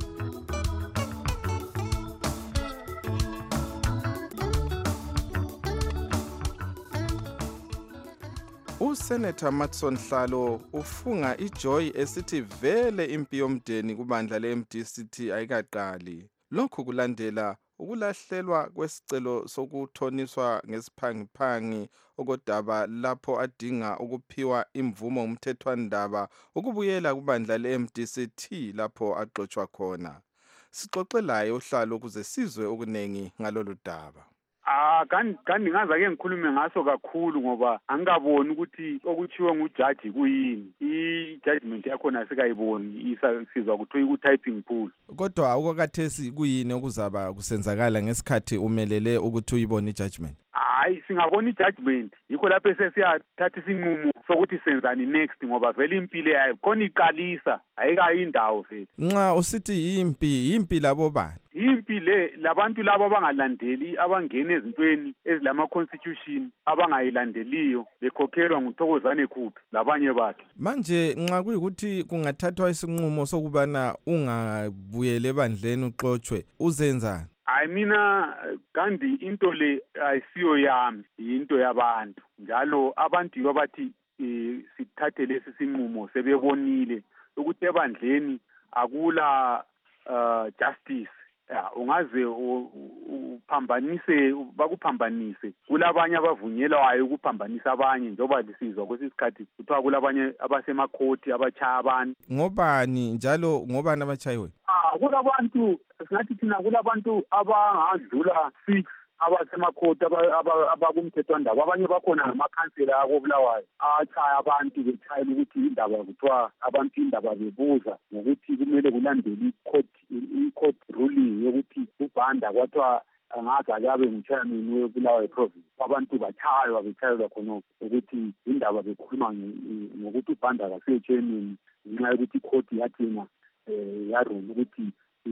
USenator Matson Hlalo ufunga ijoy esithi vele impi yomndeni kubandla leMDCT ayikaqali. Lokhu kulandela ukulahlelwa kwesicelo sokuthoniswa ngesiphangiphangi okodaba lapho adinga ukuphiwa imvumo umthethwandaba ukubuyela kubandla leMDCT lapho axoxwa khona. Sixoxelaye uhlalo ukuze sizwe okunengi ngalolu daba. Kanti ngaza ke ngikhulume ngaso kakhulu ngoba angikaboni ukuthi okuchiwe ngujudge kuyini. I-judgment yakhona sikayiboni isizwa ukuthi ku-typing pool. Kodwa okwakathesi kuyini okuzaba kusenzakala ngesikhathi umelele ukuthi uyibone i-judgment? Hayi singabona i-judgment yikho lapho sesiyathatha isinqumo sokuthi senzani next ngoba vele impilo yayo khona iqalisa ayikayi indawo futhi. Nxa usithi impi labo bani? Impi labantu labo abangalandeli abangena ezintweni ezilama constitution abangayilandeliyo bekhokhelwa nguThokozane Khuphi labanye bakhe. Manje nxa kuyikuthi kungathathwa isinqumo sokubana ungabuyele ebandleni uxoxwe uzenzani? Hayi mina kandi into le ayisiyo yami into yabantu njalo abantu yibo bathi sithathe lesi sinqumo sebebonile ukuthi ebandleni akula justice. Ungaze uphambanise bakuphambanise kulabanye abavunyelwayo ukuphambanisa abanye njengoba lisizwa kwesisikhathi kuthiwa kulabanye abasemakhoti abachaya abantu. Ngobani njalo ngobani abachayiwe? Kulabantu singathi thina kulabantu abangadlula 6 abasemakhoti abakumthethwandaba abanye bakhona ngamakhansela akobulawayo achaya abantu bechayela ukuthi indaba kuthiwa abantu indaba bebuza ngokuthi kumele kulandele i-court ruling yokuthi uBhanda kwathiwa angaze abe nguchairman webulawayo province. Abantu bechayelwa khonokho ukuthi indaba bekhuluma ngokuthi uBhanda akasiyo chairman ngenxa yokuthi i-court yathina yarule ukuthi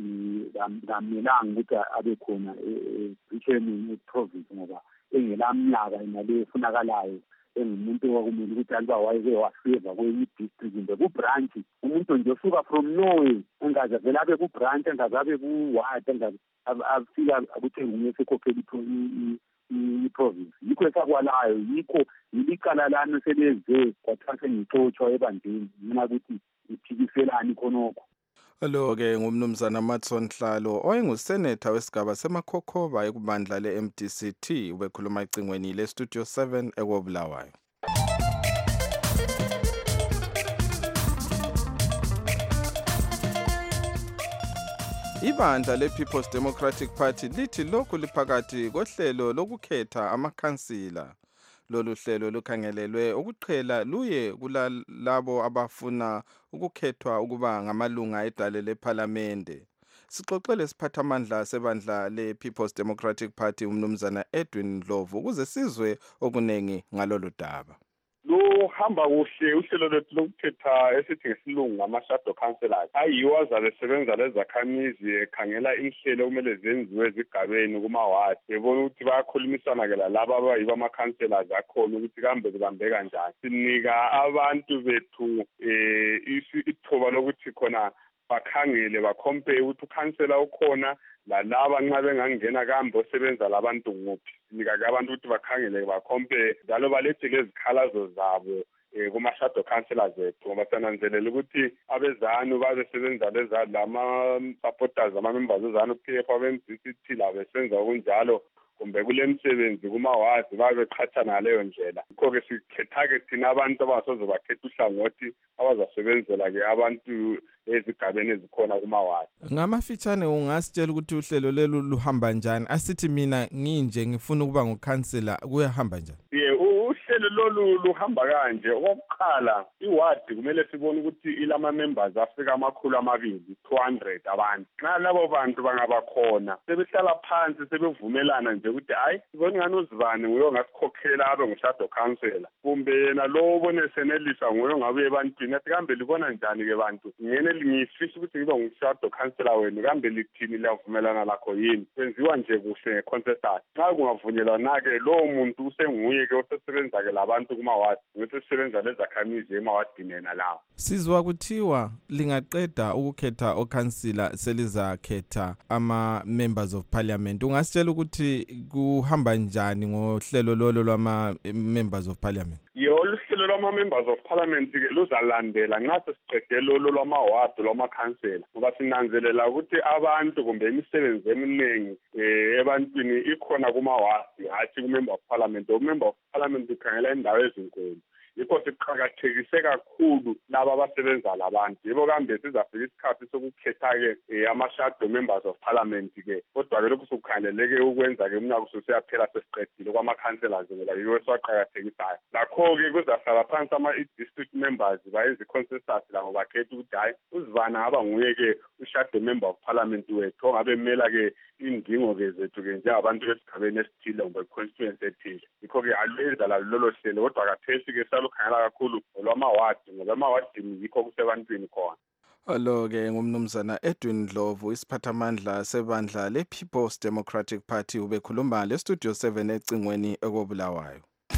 ngamelanga ukuthi abe khona chairman weprovince ngoba engelaminyaka imali efunakalayo engumuntu okumele ukuthi aliba wayeke waseva kwenye district nje kubranch umuntu nje usuka from Norway engaze vele abe kubranch engaze abe kuward engaze afika ukuthi nguye sekhokhela iprovince. Yikho esakwalayo yikho ilicala lami selenze kwathatha ngixoxwa ebandleni mina ukuthi iphikiselani khonokho. Lo-ke ngumnumzana Matson Hlalo oyengusenetha wesigaba seMakhokhoba ekubandla le-MDCT ubekhuluma ecingweni le-Studio 7 ekobulawayo. Ibandla le-People's Democratic Party lithi lokhu liphakathi kohlelo lokukhetha amakhansila. Lolu hlelo lukhangelelwe ukuqhela luye kulalabo abafuna ukukhethwa ukuba ngamalunga edale lephalamende. Sixoxele siphathamandla sebandla le-People's Democratic Party umnumzana Edwin Ndlovu ukuze sizwe okunengi ngalolu daba. Luhamba kuhle uhlelo lethu lokukhetha esithi ngesilungu ngama-shadow councillors ayiwo azabe sebenza lezakhamizi ekhangela inhlelo kumele zenziwe ezigabeni kumawadi bebona ukuthi bayakhulumisana-ke lalabo abayibo ama-councillors akhona ukuthi kambe kubambeka njani. Sinika abantu bethu ithuba lokuthi khona bakhangele bakhompe ukuthi ukhansela ukhona lalaba nxa bengangena kambe osebenza labantu nguphi. Sinika-ke abantu ukuthi bakhangele bakhompe njalo balethe lezikhalazo zabo kuma-shadow councillors ethu ngoba sananzelela ukuthi abezanu babesebenza lama-supporters ama-members ezanu-PF abe-MDCT la besenza okunjalo kumbe kule msebenzi kumawadi babeqhathana ngaleyo ndlela. Yikho-ke sikhetha-ke thina abantu abangasoze bakhetha uhlangothi abazasebenzela-ke abantu ezigabeni ezikhona kumawadi. Ngamafitshane ungasitshela ukuthi uhlelo lelu luhamba njani? Asithi mina nginje ngifuna ukuba ngukhansela kuyahamba njani? Uhlelo lolu luhamba kanje. Okokuqala iwadi kumele sibone ukuthi ilama-members afika 200 abantu. Nxa labo bantu bangabakhona sebehlala phansi sebevumelana nje ukuthi hayi sibona ngani uzibane nguye ongasikhokhela abe ngu-shadow councillor kumbe yena lo ubone senelisa nguye ongabuye ebantwini athi kambe libona njani-ke bantu ngifisa ukuthi ngibe ngu-shadow councillor wenu kambe lithini liyavumelana lakho yini. Kwenziwa nje kuhle nge-consensus. Nxa kungavunyelwana-ke lowo muntu usenguye-ke osesebenza-ke labantu kumawadi ngesesebenza lezakhamizi emawadini yena lawo. Sizwa kuthiwa lingaqeda ukukhetha okhansila selizakhetha ama-members of parliament. Ungasitshela ukuthi kuhamba njani ngohlelo lolo lwama-members of parliament? Uhlelo lwama-members of parliament-ke luzalandela nxa sesiqede lolo lwamawadi lwamakhansela ngoba sinanzelela ukuthi abantu kumbe imisebenzi eminingi ebantwini ikhona kumawadi hathi ku-member of parliament. U-member of parliament ukhangela indawo ezinkulu. Yikho siqakathekise kakhulu laba abasebenza labantu. Yibo kambe sizafika isikhathi sokukhetha-ke ama-shadow members of parliament-ke kodwa-ke lokhu sokukhangeleke ukwenza-ke umnyaka ususiyaphela sesiqedile kwama-councillors ngoba yiwo esiwaqakathekisayo. Lakho-ke kuzahlala phansi ama-district members bayenza i-consensus labo bakhetha ukuthi hhayi uzibana ngaba nguye-ke u-shadow member of parliament wethu ongabe mela-ke indingo-ke zethu-ke njengabantu besigabeni esithile kumbe constituency ethile. Yikho-ke aluyenza lalo hlelo kodwa kathesi-ke lukhangela kakhulu olwamawadi ngoba emawadini yikho kusebantwini khona. Lo-ke ngumnumzana Edwin Ndlovu isiphathamandla sebandla le-People's Democratic Party ubekhuluma le-Studio 7 ecingweni ekobulawayo.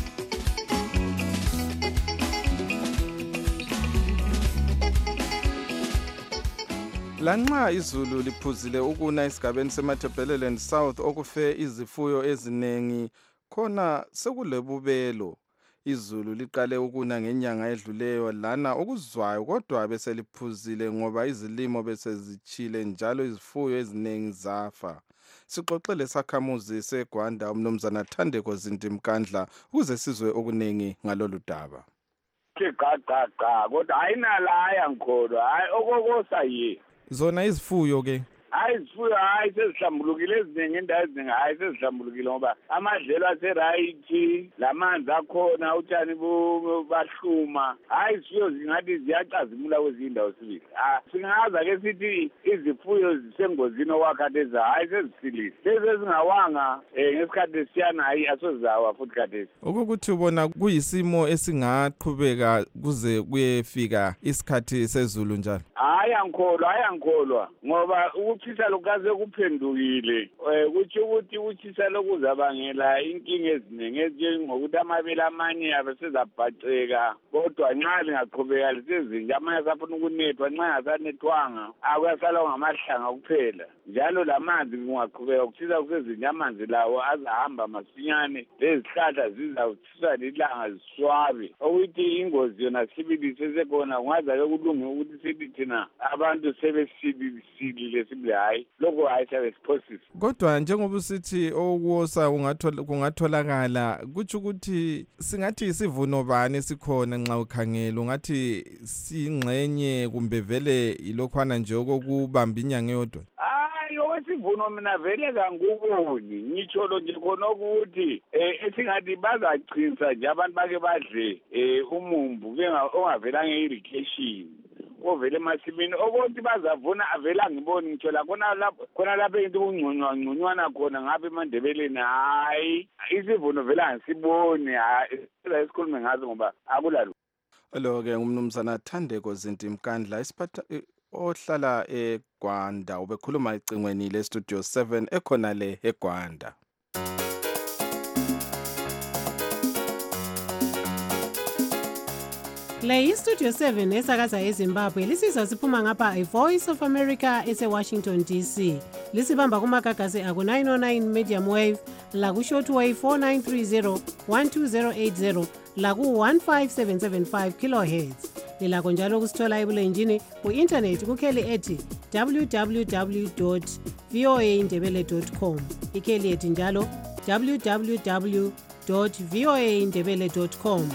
Lanxa izulu liphuzile ukuna esigabeni seMatabeleland South okufe izifuyo ezinengi khona sekulebubelo. Izulu liqale ukuna ngenyanga edluleyo lana okuzwayo kodwa bese liphuzile ngoba izilimo bese zichile njalo izifuyo eziningi zafa. Sixoxele sakhamuzi seGwanda umnumzana Thandeko Zindimkandla ukuze sizwe okunengi ngalolu daba. Cha kodwa ayinalaya ngikholwa hayi okokosa yi zona izifuyo ke hayi izifuyo hayi sezihlambulukile eziningi indawo eziningi hayi sezihlambulukile ngoba amadlelo ase-right lamanzi akhona utshani bahluma hayi izifuyo zingathi ziyacazimula kwezinye indawo sibili. Singaza-ke sithi izifuyo zisengozini okwakhathesi hayi sezisilile lezi ezingawanga ngesikhathi esiyana hayi asozawa futhi khathesi. Ukuthi ubona kuyisimo esingaqhubeka kuze kuyefika isikhathi sezulu njalo? Hayi angikholwa ngoba ukuthi ukuthisa lokaze kuphendukile kutsho ukuthi ukuthisa lokuzabangela inkinga eziningi ezinjengokuthi amabele amanye abesezabhaceka kodwa nxa lingaqhubeka lisezinje amanye asafuna ukunethwa nxa engasanethwanga akuyasala ngamahlanga kuphela njalo lamanzi kungaqhubeka kuthisa kusezinje amanzi lawo azahamba masinyane lezihlahla zizawuthiswa lilanga ziswabe ukuthi ingozi yona sibili sesekhona kungaza-ke kulunge ukuthi sithi thina abantu sebesibilile sibili hayi lokho hayi sabe siphosisa kodwa njengoba usithi okuwosa kungatholakala kutsho ukuthi singathi isivuno bani esikhona nxa ukhangela ungathi singxenye kumbe vele ilokhwana nje okokubamba inyanga eyodwa okwesivuno mina vele kangikuboni ngitsholo nje khona ukuthi esingathi bazachisa nje abantu bake badle umumbu ongavelanga i-irrigation ovele emasimini okokuthi bazavuna avele angiboni ngitshola khona lapho into kungconywana khona ngapha emandebeleni hayi isivuno vele angisiboni esikhulume ngazo ngoba akulalo lo-ke ngumnumzana Thandeko Zinti Mkandla isiphatha ohlala eGwanda ubekhuluma ecingweni lestudio 7 ekhona le eGwanda. Le istudio 7 esakaza eZimbabwe lisizwa siphuma ngapha iVoice of America ese-Washington DC. Lisibamba kumagagasi aku-909 medium wave laku-shortwave 4930 12080 laku-15775 kilohertz. Lilakho njalo kusithola ebulenjini ku-internet kukheli ethi www.voaindebele.com. Ikheli ethi njalo www.voaindebele.com.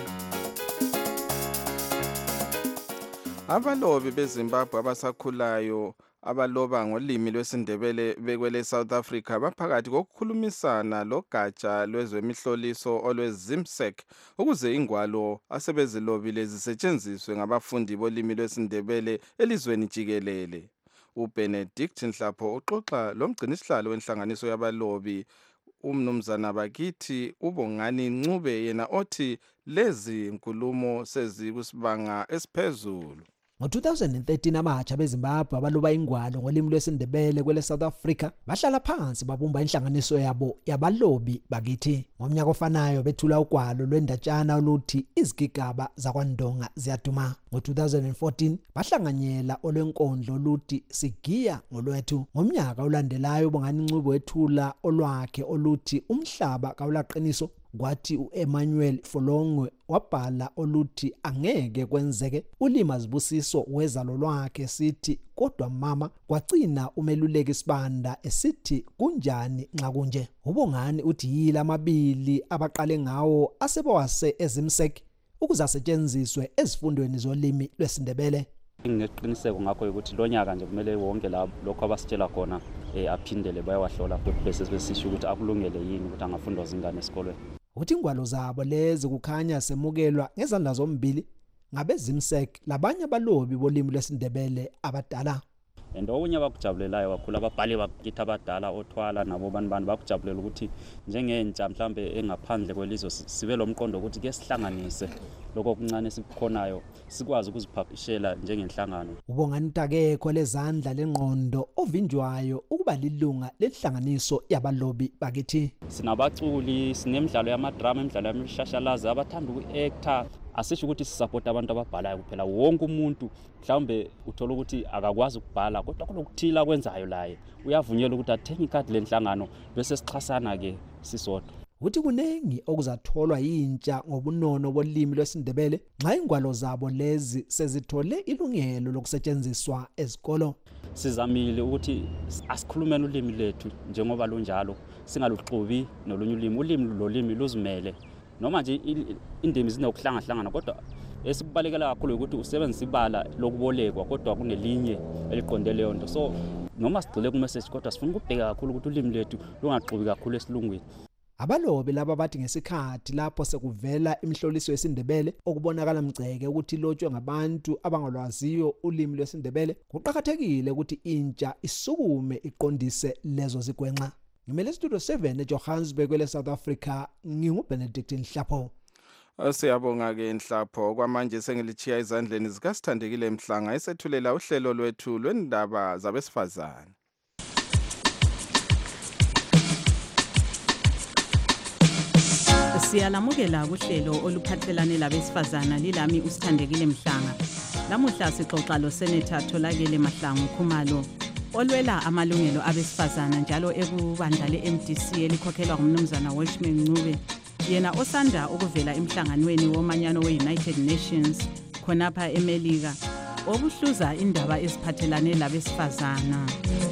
Abalobi beZimbabwe abasakhulayo abaloba ngolimi lwesiNdebele bekwele South Africa baphakathi kokukhulumisana logatsha lwezemihloliso olweZIMSEC ukuze ingwalo asebezilobile zisetshenziswe ngabafundi bolimi lwesiNdebele elizweni jikelele. uBenedict Nhlapho uxoxa lomgcinisihlalo wenhlanganiso yabalobi umnumzana Bakithi uBongani Ncube yena othi lezi nkulumo sezikusibanga esiphezulu. Ngo-2013 abatsha beZimbabwe abaloba ingwalo ngolimi lwesiNdebele kwele South Africa bahlala phansi babumba inhlanganiso yabo yabalobi Bakithi. Ngomnyaka ofanayo bethula ugwalo lwendatshana oluthi izigigaba zakwaNdonga ziyaduma. Ngo-2014 bahlanganyela olwenkondlo oluthi sigiya ngolwethu. Ngomnyaka olandelayo uBongani Ncube wethula olwakhe oluthi umhlaba kawulaqiniso. Kwathi uEmmanuel Folongwe wabhala oluthi angeke kwenzeke. Ulima Zibusiso wezalo lwakhe sithi kodwa mama kwacina umeluleki Sibanda esithi kunjani nxa kunje. uBongani uthi yila amabili abaqale ngawo asebawase eZIMSEC ukuze asetshenziswe ezifundweni zolimi lwesiNdebele. Ngineqiniseko ngakho ukuthi lo nyaka nje kumele wonke lokho abasitshela khona aphindele bayawahlola bese besisho ukuthi akulungele yini ukuthi angafundwa zingane esikolweni. Uthi ingwalo zabo lezi kukhanya semukelwa ngezandla zombili ngabeZIMSEC labanye abalobi bolimi lwesiNdebele abadala. Okunye abakujabulelayo kakhulu ababhali bakithi abadala othwala nabo bantu bakujabulela ukuthi njengentsha mhlambe engaphandle kwelizwe sibe lomqondo ukuthi ke sihlanganise lokho kuncane sikhonayo sikwazi ukuziphakishela njengenhlangano. uBongani Ntakekho lezandla lengqondo ovinjwayo ukuba lilunga lenhlanganiso yabalobi Bakithi. Sinabaculi, sinemidlalo yamadrama, imidlalo yamashashalazi abathanda uku-actor. Asisho ukuthi sisupport abantu ababhalayo kuphela wonke umuntu mhlawumbe uthola ukuthi akakwazi ukubhala kodwa kunokuthila kwenzayo laye uyavunyelwa ukuthi athenge ikhadi lenhlangano bese sixhasana ke sisodwa. Uthi kunengi okuzatholwa yintsha ngobunono bolimi lwesiNdebele nxa ingwalo zabo lezi sezithole ilungelo lokusetshenziswa ezikolo. Sizamile ukuthi asikhulumeni ulimi lethu njengoba lunjalo singaluxubi nolunye ulimi luzimele. Noma nje indimi zinokuhlangahlangana kodwa esibalekela kakhulu ukuthi usebenzisa ibala lokubolekwa kodwa kunelinye eliqonde leyo nto. So noma sigcile ku message kodwa sifuna ukubheka kakhulu ukuthi ulimi lethu lungaxubi kakhulu esilungwini. Abalobi laba bathi ngesikhathi lapho sekuvela imihloliso yesiNdebele okubonakala mgceke ukuthi lotshwe ngabantu abangalwaziyo ulimi lwesiNdebele kuqhakathekile ukuthi intsha isukume iqondise lezo zigwenxa. Ngimele studio 7 eJohannesburg kwele South Africa nginguBenedict Nhlapho. Siyabonga ke Nhlapho kwamanje sengilichiya izandleni zikaSithandekile Mhlanga esethulela uhlelo lwethu lwendaba zabesifazane. Siyalamukela kuhlelo oluphathelane labesifazana lilami usithandekile Mhlanga. Lamuhla sixoxa lo Senator Tholakele Mahlangu Khumalo olwela amalungelo abesifazana njalo ekubandla le-MDC elikhokhelwa ngumnumzana Welshman Ncube, yena osanda ukuvela emhlanganweni womanyano we-United Nations khonapha eMelika obuhluza indaba eziphathelane labesifazana.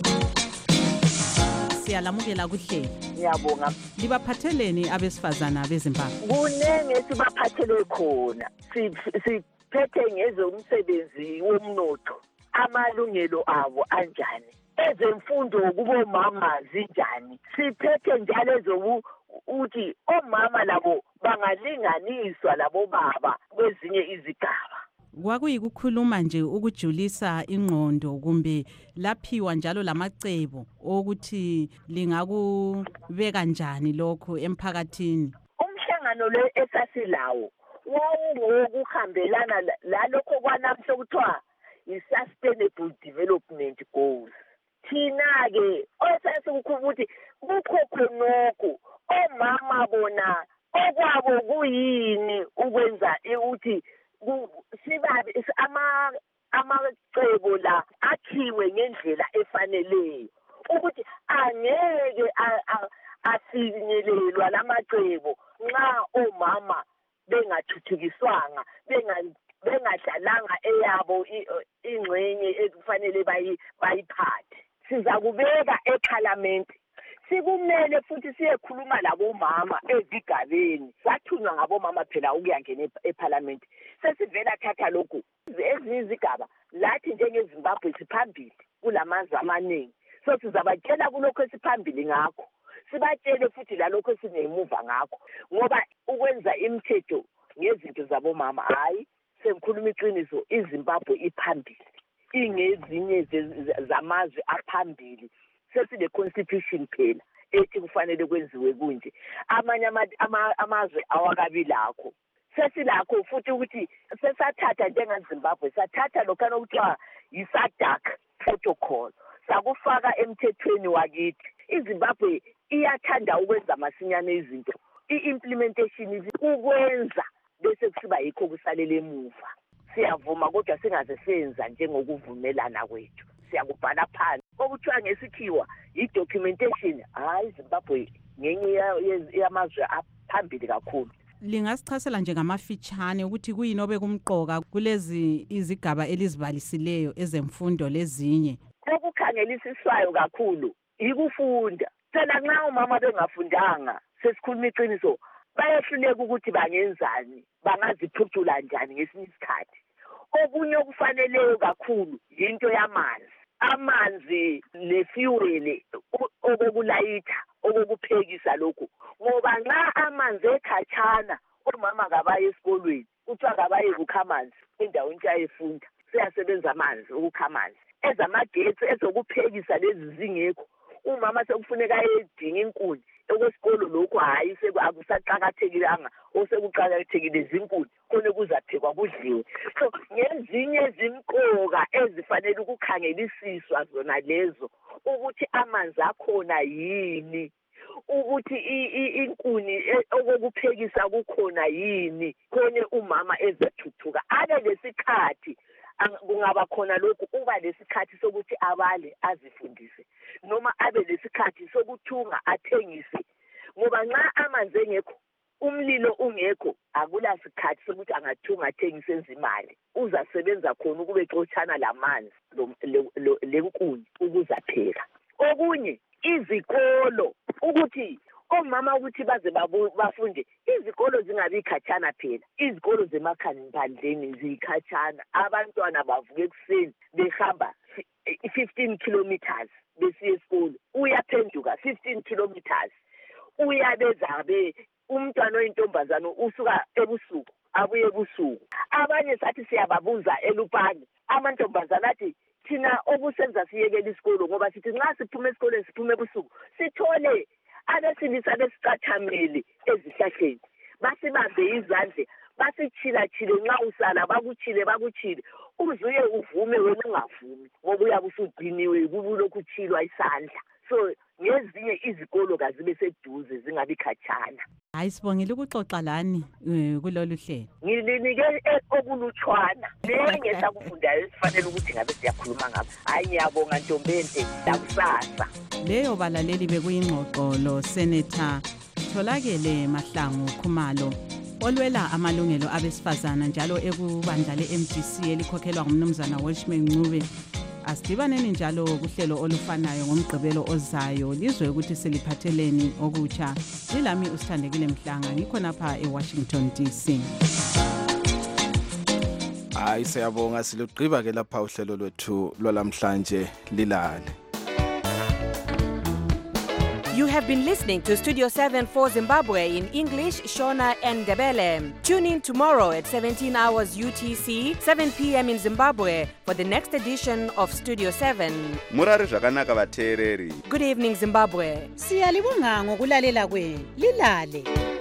Siyalamukela kuhlelo. Ngiyabonga. Libaphatheleni abesifazana beZimbabwe? Kunenge sibaphathele khona. Siphethe ngezomsebenzi womnotho. Amalungelo abo anjani? Ezemfundo kubomama zinjani? Siphethe njalo uthi omama labo bangalinganiswa labo baba kwezinye izigaba. Kwakuyikukhuluma nje ukujulisa ingqondo kumbe laphiwa njalo lamacebo ukuthi lingakubeka kanjani lokho emphakathini? Umhlangano lo esasilawo wawungokuhambelana lalokho kwanamhla kuthiwa i-Sustainable Development Goals. Thina-ke osasikukhuluma ukuthi kukho khonokho omama bona okwabo kuyini ukwenza ukuthi sibabe amacebo la akhiwe ngendlela efaneleyo ukuthi angeke afinyelelwa lamacebo nxa omama bengathuthukiswanga bengadlalanga eyabo ingxenye ekufanele bayiphathe. Siza kubeka eParliament, sikumele futhi siyekhuluma labomama ezigabeni. Sathunywa ngabomama phela ukuyangena eParliament. Sesivela thatha lokhu ezinye izigaba lathi njengeZimbabwe siphambili kulamazwe amaningi. So sizabakela kulokho esiphambili ngakho. Sibatshele futhi lalokho sinemuva ngakho ngoba ukwenza imithetho ngezinto zabomama hayi sengikhuluma iqiniso iZimbabwe iphambili. Ingezinye zamazwe aphambili. Sesile constitution phela ethi kufanele kwenziwe kunje. Amanye amazwe awakabi lakho. Sesilakho futhi ukuthi sesathatha njengeZimbabwe sathatha lokhana okuthiwa yi-SADC protocol sakufaka emthethweni wakithi. iZimbabwe iyathanda ukwenza masinyane izinto. I-implementation ukwenza bese kusiba yikho kusalele emuva. Siyavuma kodwa singaze senza njengokuvumelana kwethu. Siyakubhala phansi okuthiwa ngesikhiwa i-documentation. Hayi iZimbabwe ngenye yamazwe aphambili kakhulu. Lingasichasela nje ngamafitshane ukuthi kuyini obekumqoka kulezi izigaba elizibalisileyo ezemfundo lezinye? Okukhangelisiswayo kakhulu ikufunda. Phela nxa umama bengafundanga sesikhuluma iqiniso bayehluleka ukuthi bangenzani, bangaziphucula njani ngesinye isikhathi. Okunye okufaneleyo kakhulu into yamanzi. Amanzi lefuel okokulayitha okokuphekisa lokhu ngoba nxa amanzi ekhatshana omama kabaye esikolweni kuthiwa kabaye kukha amanzi endaweni nje ayefunda siyasebenza amanzi ukukha amanzi ezamagetsi ezokuphekisa lezi zingekho umama sekufuneka edinga inkuni ekwesikolo lokho hayi akusaqakathekilanga osekuqakathekile izinkuni khona kuzaphekwa kudliwe. So ngezinye izimqoka ezifanele ukukhangelisiswa zona lezo ukuthi amanzi akhona yini, ukuthi inkuni okokuphekisa kukhona yini khona umama ezathuthuka abe lesikhathi. Kungaba khona lokhu uba lesikhathi sokuthi abale azifundise noma abe lesikhathi sokuthunga athengise ngoba nxa amanzi engekho umlilo ungekho akula sikhathi sokuthi angathunga athengise izimali. Uzasebenza khona ukube xotshana lamanzi lenkuni ukuzapheka. Okunye izikolo ukuthi omama ukuthi baze bafunde izikolo zingabi khatshana phela. Izikolo zemakhandleni zikhatshana. Abantwana bavuka ekuseni behamba 15 kilometers besiya esikolo. Uyaphenduka 15 kilometers. Uyabezabe umntwana oyintombazana usuka ebusuku abuye ebusuku. Abanye sathi siyababuza elupane amantombazana athi thina obusenza siyekela isikolo ngoba sithi nxa siphuma esikoleni siphuma ebusuku sithole abesilisa besicathamele ezihlahleni basibambe izandle basichila-chile nxa usala bakuchile uzuye uvume wena ungavumi ngoba uyabe usugciniwe kubulokhu uchilwa isandla. So ngezinye izikolo kazibe seduze zingabi khatshana. Hayi sibongile ukuxoxa lani kulolu hlelo. Ngilinike okulutshwana nengesakufundayo esifanele ukuthi ngabe siyakhuluma ngabo. Hayi ngiyabonga Ntombende lakusasa. Leyo balaleli bekuyingxoxo lo Senator Tholakele Mahlangu Khumalo olwela amalungelo abesifazana njalo ekubandla le-MDC elikhokhelwa ngumnumzana Welshman Ncube. Asidibaneni njalo kuhlelo olufanayo ngomgqibelo ozayo lizwe ukuthi seliphatheleni okutsha. Lilami uSithandekile Mhlanga ngikhonapha eWashington DC. Hayi siyabonga silugqiba ke lapha uhlelo lwethu lwalamhlanje lilale. You have been listening to Studio 7 for Zimbabwe in English, Shona and Ndebele. Tune in tomorrow at 17 hours UTC, 7 p.m. in Zimbabwe for the next edition of Studio 7. Murari zvakanaka vateereri. Good evening, Zimbabwe. Siyalibonga ngokulalela kwenu. Lilale.